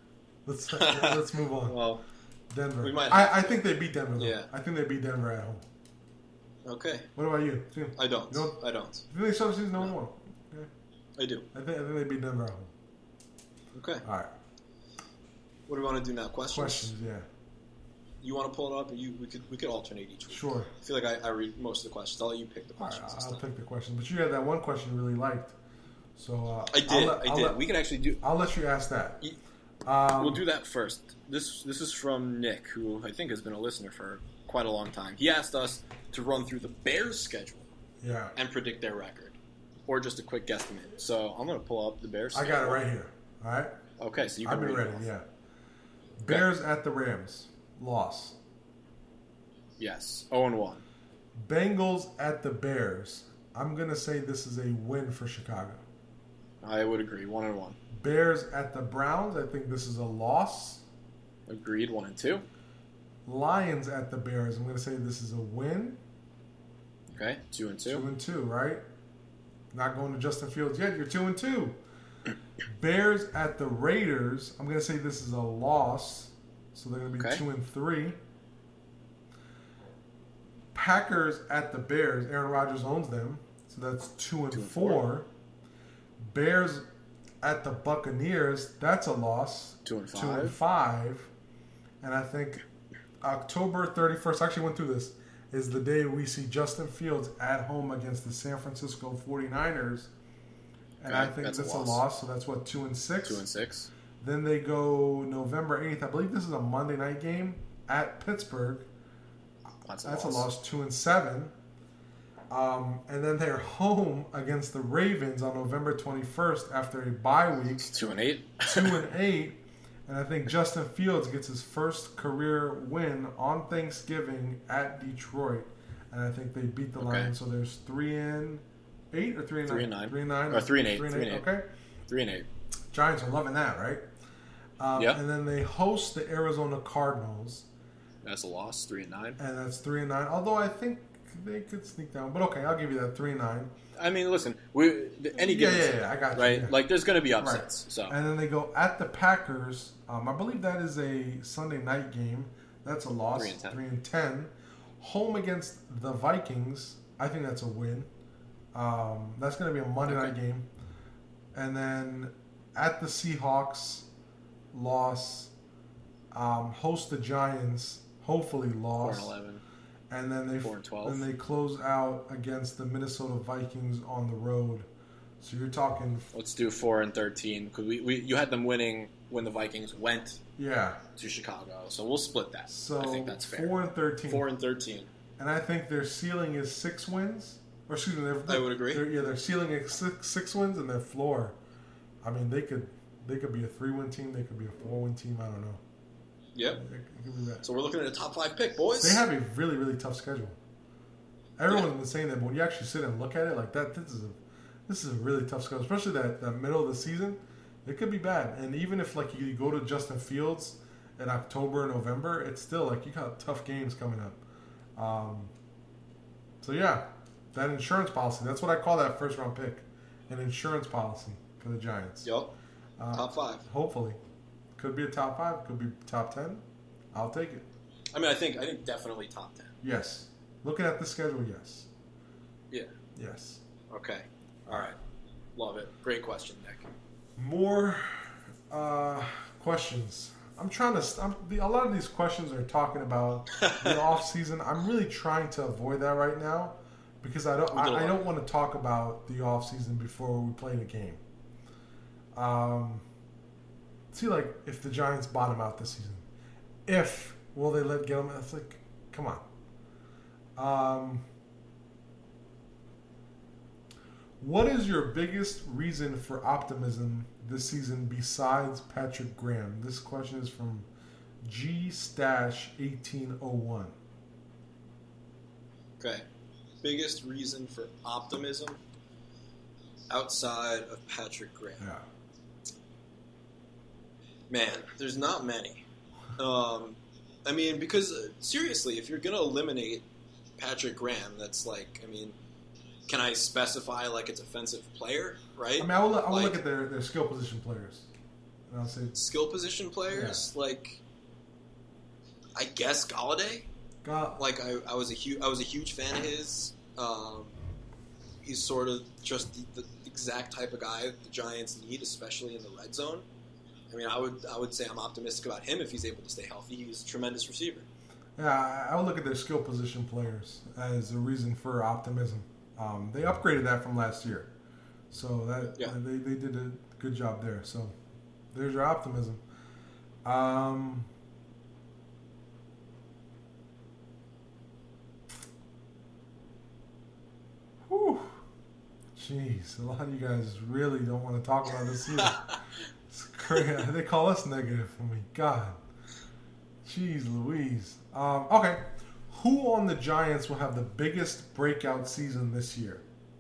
let's move on. Well. Denver. I think they beat Denver, though. Yeah. I think they beat Denver at home. Okay. What about you? I don't. I don't. You think they start the season 0-1? Okay. I do. I think they beat Denver at home. Okay. All right. What do we want to do now? Questions, yeah. You want to pull it up, or we could alternate each week? Sure. I feel like I read most of the questions. I'll let you pick the questions. All right, I'll pick the question. But you had that one question you really liked. So I did. We can actually do... I'll let you ask that. We'll do that first. This is from Nick, who I think has been a listener for quite a long time. He asked us to run through the Bears' schedule and predict their record, or just a quick guesstimate. So I'm going to pull up the Bears' schedule. I got it right here. All right? Okay, so you can read it. I've been ready, yeah. Bears at the Rams. Loss. Yes, 0-1. Bengals at the Bears. I'm going to say this is a win for Chicago. I would agree, 1-1. Bears at the Browns. I think this is a loss. Agreed, 1-2. Lions at the Bears. I'm going to say this is a win. Okay, 2-2. 2-2, right? Not going to Justin Fields yet. You're 2-2. Bears at the Raiders. I'm going to say this is a loss. So they're going to be 2-3. Packers at the Bears. Aaron Rodgers owns them. So that's 2-4. Bears at the Buccaneers. That's a loss. 2-5. And I think October 31st, I actually went through this, is the day we see Justin Fields at home against the San Francisco 49ers. And I think that's a loss. So that's what, 2-6? 2-6. Then they go November 8th. I believe this is a Monday night game at Pittsburgh. That's a loss, 2-7. And then they're home against the Ravens on November 21st after a bye week. 2-8. 2-8. And I think Justin Fields gets his first career win on Thanksgiving at Detroit. And I think they beat the Lions. So there's 3-8 or 3-9? 3-9. 3-9. Or 3-8. 3-8. Okay. 3-8. Giants are loving that, right? Yep. And then they host the Arizona Cardinals. That's a loss, 3-9. And that's 3-9. Although I think they could sneak down. But okay, I'll give you that 3-9. I mean, listen, any given season, I got you. Right? Yeah. Like, there's going to be upsets. Right. So. And then they go at the Packers. I believe that is a Sunday night game. That's a loss. 3-10. Home against the Vikings. I think that's a win. That's going to be a Monday night game. And then at the Seahawks, loss. Host the Giants, hopefully loss. 4-11. And then they 4-12. Then they close out against the Minnesota Vikings on the road. So you're talking. Let's do 4-13 because you had them winning when the Vikings went to Chicago. So we'll split that. So I think that's fair. 4-13. 4-13. And I think their ceiling is 6 wins. Or excuse me, I would agree. Their ceiling is six wins, and their floor. I mean, they could be a 3-win team. They could be a 4-win team. I don't know. Yep. It could be that. So we're looking at a top 5 pick, boys. They have a really, really tough schedule. Everyone's been saying that, but when you actually sit and look at it like that, this is a really tough schedule, especially that middle of the season. It could be bad, and even if like you go to Justin Fields in October and November, it's still like you got tough games coming up. So yeah, that insurance policy. That's what I call that first round pick, an insurance policy for the Giants. Yep. Top 5. Hopefully. Could be a top 5, could be top 10. I'll take it. I mean, I think definitely top 10. Yes. Looking at the schedule, yes. Yeah. Yes. Okay. All right. Love it. Great question, Nick. More questions. A lot of these questions are talking about the off season. I'm really trying to avoid that right now because I don't want to talk about the off season before we play the game. See, like, if the Giants bottom out this season, will they get them? It's like, come on. What is your biggest reason for optimism this season besides Patrick Graham? This question is from G-1801. Okay. Biggest reason for optimism outside of Patrick Graham. Yeah. Man, there's not many. I mean, because seriously, if you're going to eliminate Patrick Graham, that's like, I mean, can I specify like it's offensive player, right? I mean, I will look at their skill position players. And I'll say skill position players, like I guess Galladay. Like I was a huge fan of his. He's sort of just the exact type of guy the Giants need, especially in the red zone. I mean, I would say I'm optimistic about him if he's able to stay healthy. He's a tremendous receiver. Yeah, I would look at their skill position players as a reason for optimism. They upgraded that from last year, so they did a good job there. So there's your optimism. Whew. Jeez, a lot of you guys really don't want to talk about this either. It's crazy. They call us negative. I mean, God. Jeez Louise. Okay. Who on the Giants will have the biggest breakout season this year?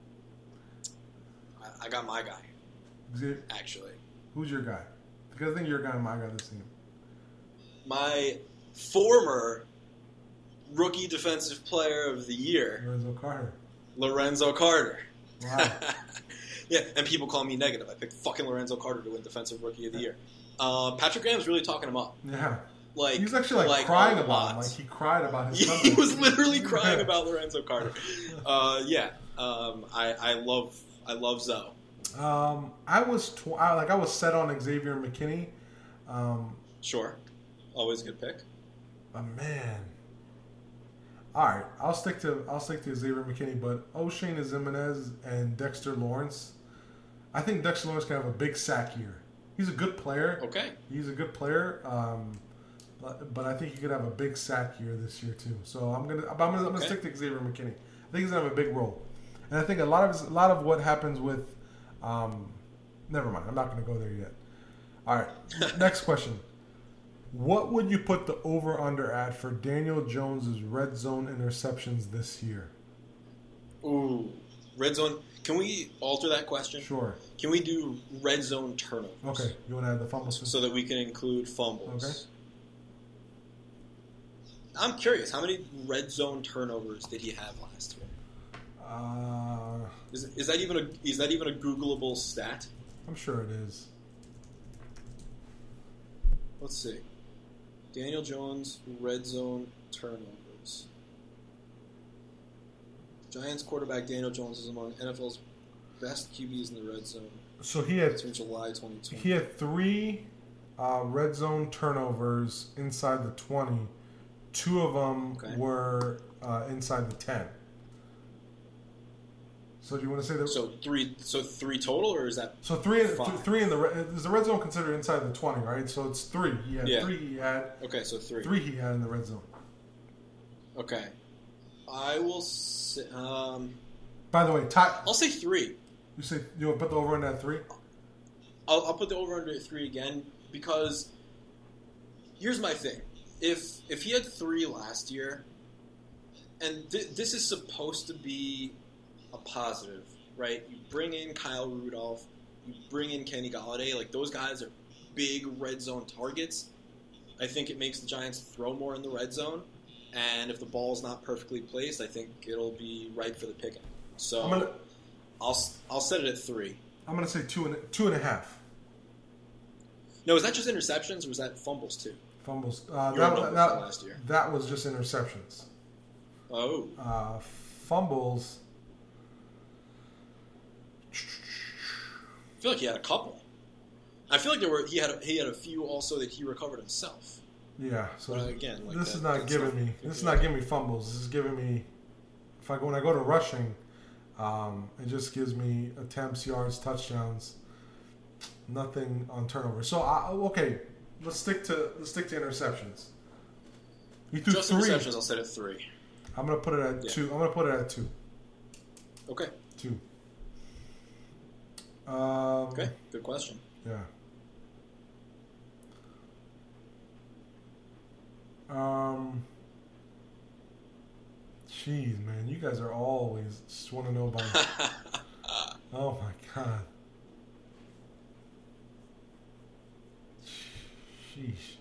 I got my guy. Actually. Who's your guy? Because I think you're my guy this year. My former Rookie Defensive Player of the Year, Lorenzo Carter. Wow. Yeah, and people call me negative. I picked fucking Lorenzo Carter to win Defensive Rookie of the Year. Patrick Graham's really talking him up. Yeah. Like, he's actually crying about him. Like he cried about his son. He was literally crying about Lorenzo Carter. I love Zoe. I was set on Xavier McKinney. Sure, always a good pick. But man, all right, I'll stick to Xavier McKinney. But O'Shane Zimenez and Dexter Lawrence. I think Dexter Lawrence can have a big sack year. He's a good player. Okay, he's a good player. But I think he could have a big sack year this year too. So I'm gonna stick to Xavier McKinney. I think he's gonna have a big role, and I think a lot of what happens with, never mind. I'm not gonna go there yet. All right, next question. What would you put the over under at for Daniel Jones's red zone interceptions this year? Ooh, red zone. Can we alter that question? Sure. Can we do red zone turnovers? Okay. You want to add the fumbles so that we can include fumbles? Okay. I'm curious, how many red zone turnovers did he have last year? Is that even a Googleable stat? I'm sure it is. Let's see. Daniel Jones red zone turnovers. Giants quarterback Daniel Jones is among NFL's best QBs in the red zone. So he had since July 2020. He had 3 red zone turnovers inside the 20. 2 of them were inside the 10. So do you want to say that? So three total, or is that? So three in the is the red zone considered inside the 20, right? So it's 3. He had 3. He had. Okay, so 3. 3 he had in the red zone. Okay, I will say. By the way, I'll say 3. You say you want to put the over under at 3? I'll put the over under at 3 again because here's my thing. If he had 3 last year, and this is supposed to be a positive, right? You bring in Kyle Rudolph, you bring in Kenny Golladay, like those guys are big red zone targets. I think it makes the Giants throw more in the red zone, and if the ball's not perfectly placed, I think it'll be ripe for the picking. So I'll set it at 3. I'm gonna say 2.5. No, is that just interceptions or was that fumbles too? Fumbles. Last year. That was just interceptions. Oh. Fumbles. I feel like he had a couple. I feel like he had a few also that he recovered himself. Yeah. So but again, like this is not giving me fumbles. This is giving me when I go to rushing, it just gives me attempts, yards, touchdowns. Nothing on turnovers. So okay. Let's stick to interceptions. You threw just 3. Interceptions. I'll set it 3. I'm gonna put it at 2. I'm gonna put it at 2. Okay. 2. Okay. Good question. Yeah. Jeez, man, you guys are always just want to know about. Oh my god. Sheesh.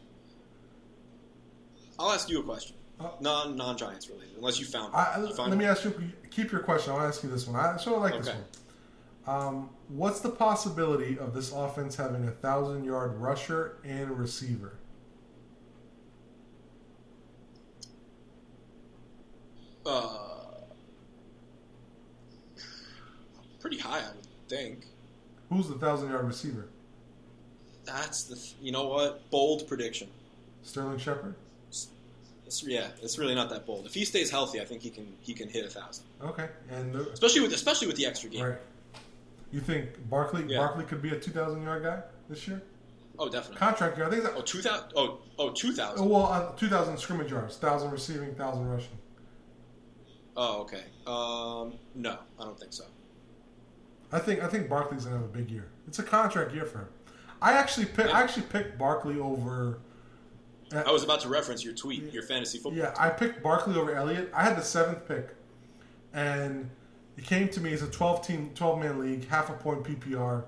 I'll ask you a question. Non-Giants related, unless you found it. Let me ask you. Keep your question. I want to ask you this one. I sort of like this one. What's the possibility of this offense having a 1,000-yard rusher and receiver? Pretty high, I would think. Who's the 1,000-yard receiver? That's you know what? Bold prediction. Sterling Shepard? It's really not that bold. If he stays healthy, I think he can hit 1,000. Okay, and especially with the extra game. Right. You think Barkley could be a 2,000-yard guy this year? Oh, definitely. Contract year, I think. 2,000. 2,000. Oh, well, 2,000 scrimmage yards, 1,000 receiving, 1,000 rushing. Oh, okay. No, I don't think so. I think Barkley's gonna have a big year. It's a contract year for him. I actually picked Barkley over. I was about to reference your tweet, your fantasy football. Yeah, I picked Barkley over Elliott. I had the 7th pick, and it came to me as a 12-man league, half a point PPR.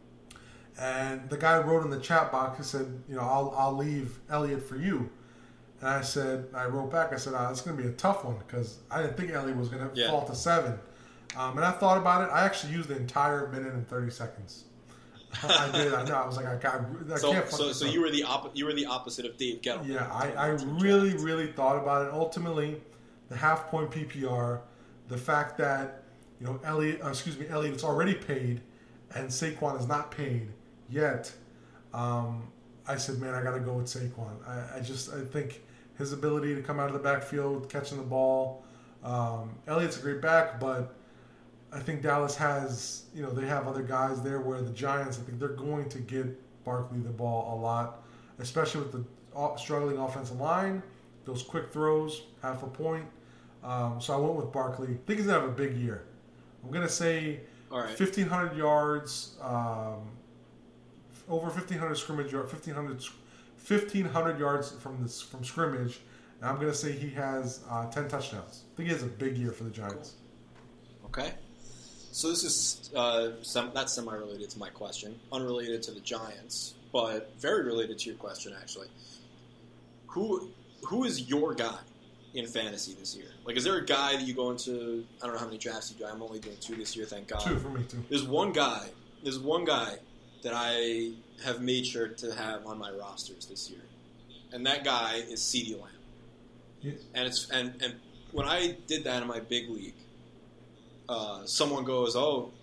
And the guy wrote in the chat box, he said, "I'll leave Elliott for you." And I wrote back, I said, it's going to be a tough one because I didn't think Elliott was going to fall to 7. And I thought about it. I actually used the entire minute and 30 seconds. I did. I know. I was like, I can't. So you were the opposite of Dave Gettleman. Yeah, I really, really thought about it. Ultimately, the half-point PPR, the fact that Elliott is already paid, and Saquon is not paid yet. I said, man, I got to go with Saquon. I think his ability to come out of the backfield, catching the ball. Elliott's a great back, but I think Dallas has, they have other guys there where the Giants, I think they're going to get Barkley the ball a lot, especially with the struggling offensive line, those quick throws, half a point. So I went with Barkley. I think he's going to have a big year. I'm going to say 1,500 yards, over 1,500 scrimmage yards, 1,500 yards from scrimmage. And I'm going to say he has 10 touchdowns. I think he has a big year for the Giants. Cool. Okay. So this is that's semi-related to my question, unrelated to the Giants, but very related to your question, actually. Who is your guy in fantasy this year? Like, is there a guy that you go into? I don't know how many drafts you do. I'm only doing 2 this year, thank God. 2 for me too. There's one guy that I have made sure to have on my rosters this year, and that guy is CeeDee Lamb. Yeah. And when I did that in my big league, someone goes,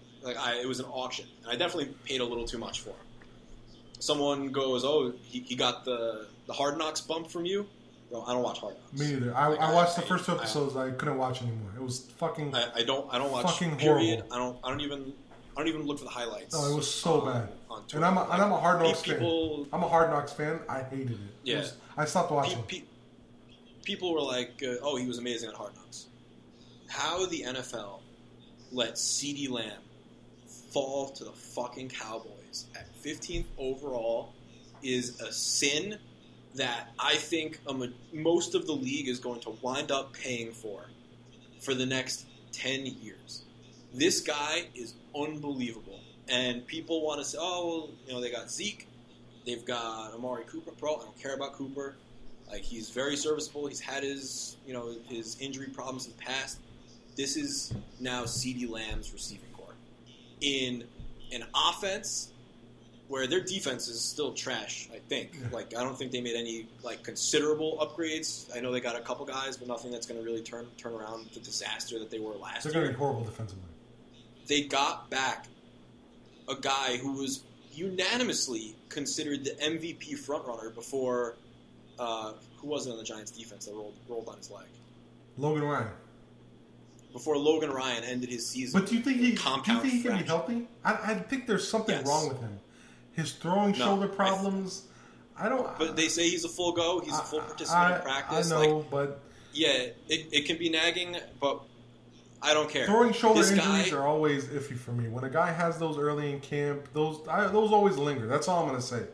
it was an auction, and I definitely paid a little too much for him. Someone goes, he got the Hard Knocks bump from you. No, I don't watch Hard Knocks. Me neither. I watched the first 2 episodes. I couldn't watch anymore. It was fucking. I don't watch. Fucking period. horrible. I don't even look for the highlights. Oh, it was so bad. On and I'm a Hard Knocks fan. I'm a Hard Knocks fan. I hated it. Yeah. I stopped watching. People were like, he was amazing on Hard Knocks. How the NFL let CeeDee Lamb fall to the fucking Cowboys at 15th overall is a sin that I think most of the league is going to wind up paying for the next 10 years. This guy is unbelievable. And people want to say, they got Zeke, they've got Amari Cooper. Bro, I don't care about Cooper. Like, he's very serviceable. He's had his injury problems in the past. This is now CeeDee Lamb's receiving core. In an offense where their defense is still trash, I think. Yeah. Like, I don't think they made any, considerable upgrades. I know they got a couple guys, but nothing that's going to really turn around the disaster that they were last year. They're going to be horrible defensively. They got back a guy who was unanimously considered the MVP frontrunner before, who was it on the Giants defense that rolled on his leg? Logan Ryan. Before Logan Ryan ended his season. But do you think he can be fracture. healthy? I think there's something wrong with him. His throwing shoulder problems. I don't. But they say he's a full go. He's a full participant in practice. I know, but yeah, it can be nagging, but I don't care. Throwing shoulder injuries are always iffy for me. When a guy has those early in camp, those always linger. That's all I'm going to say.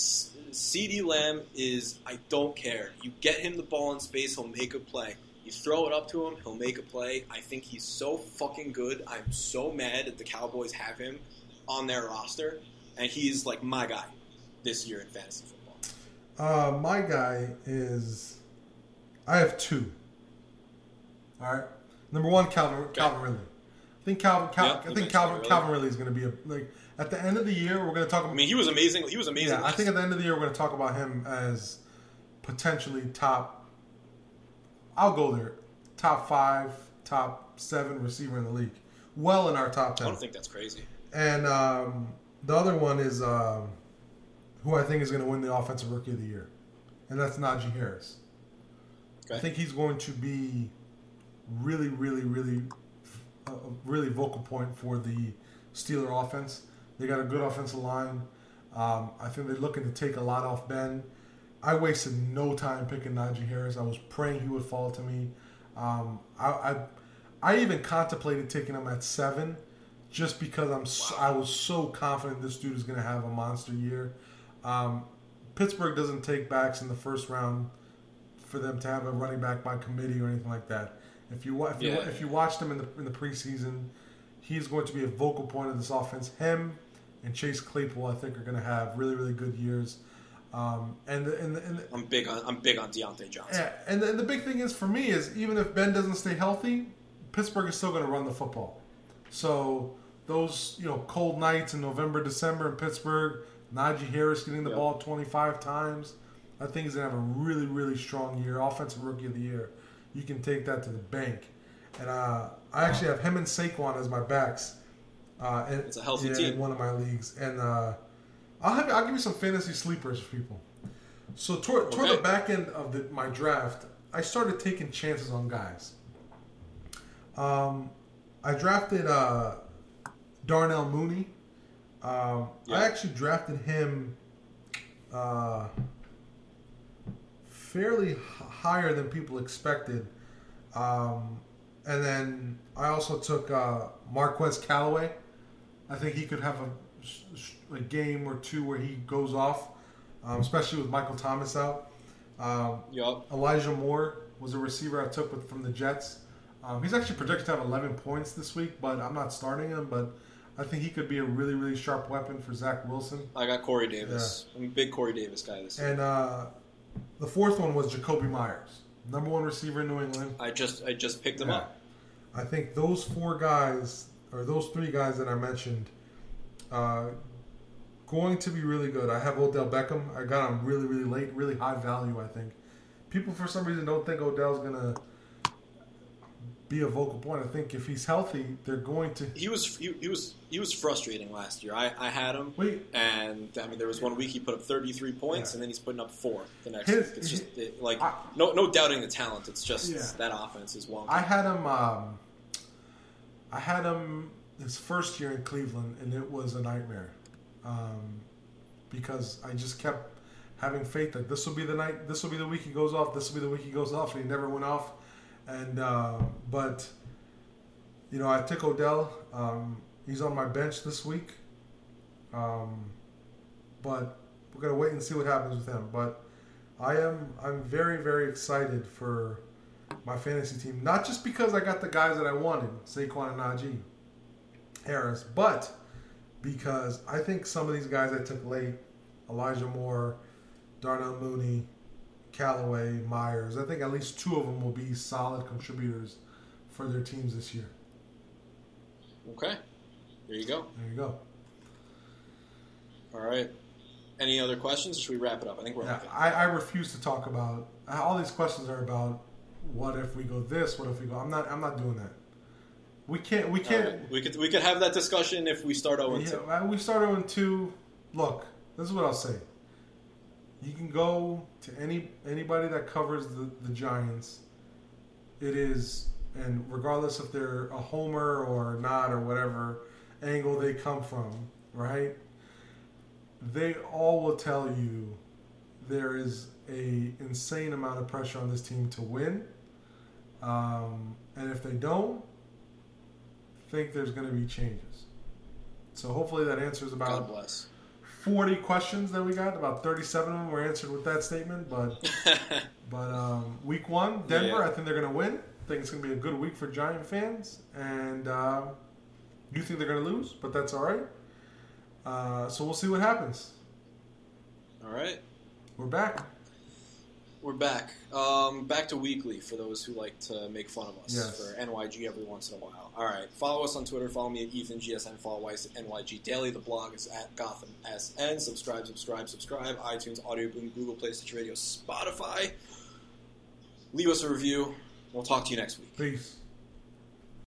CeeDee Lamb is, I don't care. You get him the ball in space, he'll make a play. You throw it up to him, he'll make a play. I think he's so fucking good. I'm so mad that the Cowboys have him on their roster, and he's like my guy this year in fantasy football. My guy is, I have 2. All right. Number 1, Calvin Ridley. I think Calvin Ridley is going to be at the end of the year. We're going to talk about. I mean, he was amazing. Yeah, I think at the end of the year we're going to talk about him as potentially top. I'll go there. Top 5, top 7 receiver in the league. Well in our top 10. I don't think that's crazy. And the other one is who I think is going to win the Offensive Rookie of the Year, and that's Najee Harris. Okay. I think he's going to be really, really, really, really vocal point for the Steeler offense. They got a good offensive line. I think they're looking to take a lot off Ben. I wasted no time picking Najee Harris. I was praying he would fall to me. I even contemplated taking him at 7 just because I was so confident this dude is going to have a monster year. Pittsburgh doesn't take backs in the first round for them to have a running back by committee or anything like that. If you watched him in the preseason, he's going to be a vocal point of this offense. Him and Chase Claypool, I think, are going to have really, really good years. I'm big on Deontay Johnson. Yeah, and the big thing is for me is even if Ben doesn't stay healthy, Pittsburgh is still going to run the football. So those cold nights in November, December in Pittsburgh, Najee Harris getting the ball 25 times, I think he's going to have a really, really strong year. Offensive Rookie of the Year. You can take that to the bank. And I actually have him and Saquon as my backs. It's a healthy team in one of my leagues, and I'll give you some fantasy sleepers for people. So toward the back end of my draft, I started taking chances on guys. I drafted Darnell Mooney. I actually drafted him fairly higher than people expected. And then I also took Marquez Callaway. I think he could have a game or two where he goes off, especially with Michael Thomas out. Elijah Moore was a receiver I took from the Jets. He's actually projected to have 11 points this week, but I'm not starting him. But I think he could be a really, really sharp weapon for Zach Wilson. I got Corey Davis. Yeah. I'm a big Corey Davis guy this year. And the fourth one was Jacoby Myers, number one receiver in New England. I just picked him up. I think those three guys that I mentioned, going to be really good. I have Odell Beckham. I got him really, really late, really high value, I think. People, for some reason, don't think Odell's going to be a vocal point. I think if he's healthy, they're going to... He was frustrating last year. I had him, and I mean, there was one week he put up 33 points, and then he's putting up 4 the next week. It's just no doubting the talent. It's just that offense is wonky. I had him his first year in Cleveland, and it was a nightmare because I just kept having faith that this will be the night, this will be the week he goes off, this will be the week he goes off, and he never went off. And but I took Odell. He's on my bench this week, but we're gonna wait and see what happens with him. But I'm very, very excited for my fantasy team, not just because I got the guys that I wanted, Saquon and Najee Harris, but because I think some of these guys I took late, Elijah Moore, Darnell Mooney, Callaway, Myers, I think at least 2 of them will be solid contributors for their teams this year. Okay. There you go. There you go. All right. Any other questions? Or should we wrap it up? I think we're okay. I refuse to talk about... All these questions are about what if we go this, what if we go... I'm not doing that. We can't... Right. We could have that discussion if we start 0-2. Yeah, we start 0-2. Look, this is what I'll say. You can go to anybody that covers the Giants. It is, and regardless if they're a homer or not or whatever angle they come from, right? They all will tell you there is a insane amount of pressure on this team to win. And if they don't, I think there's going to be changes. So hopefully that answers about... God bless. 40 questions that we got, about 37 of them were answered with that statement. But week 1, Denver, I think they're going to win. I think it's going to be a good week for Giant fans. And you think they're going to lose, but that's all right. So we'll see what happens. All right. We're back. We're back. Back to weekly for those who like to make fun of us for NYG every once in a while. All right. Follow us on Twitter. Follow me at EthanGSN. Follow Weiss at NYG Daily. The blog is at GothamSN. Subscribe. iTunes, Audio Boom, Google Play, Stitcher Radio, Spotify. Leave us a review. We'll talk to you next week. Peace.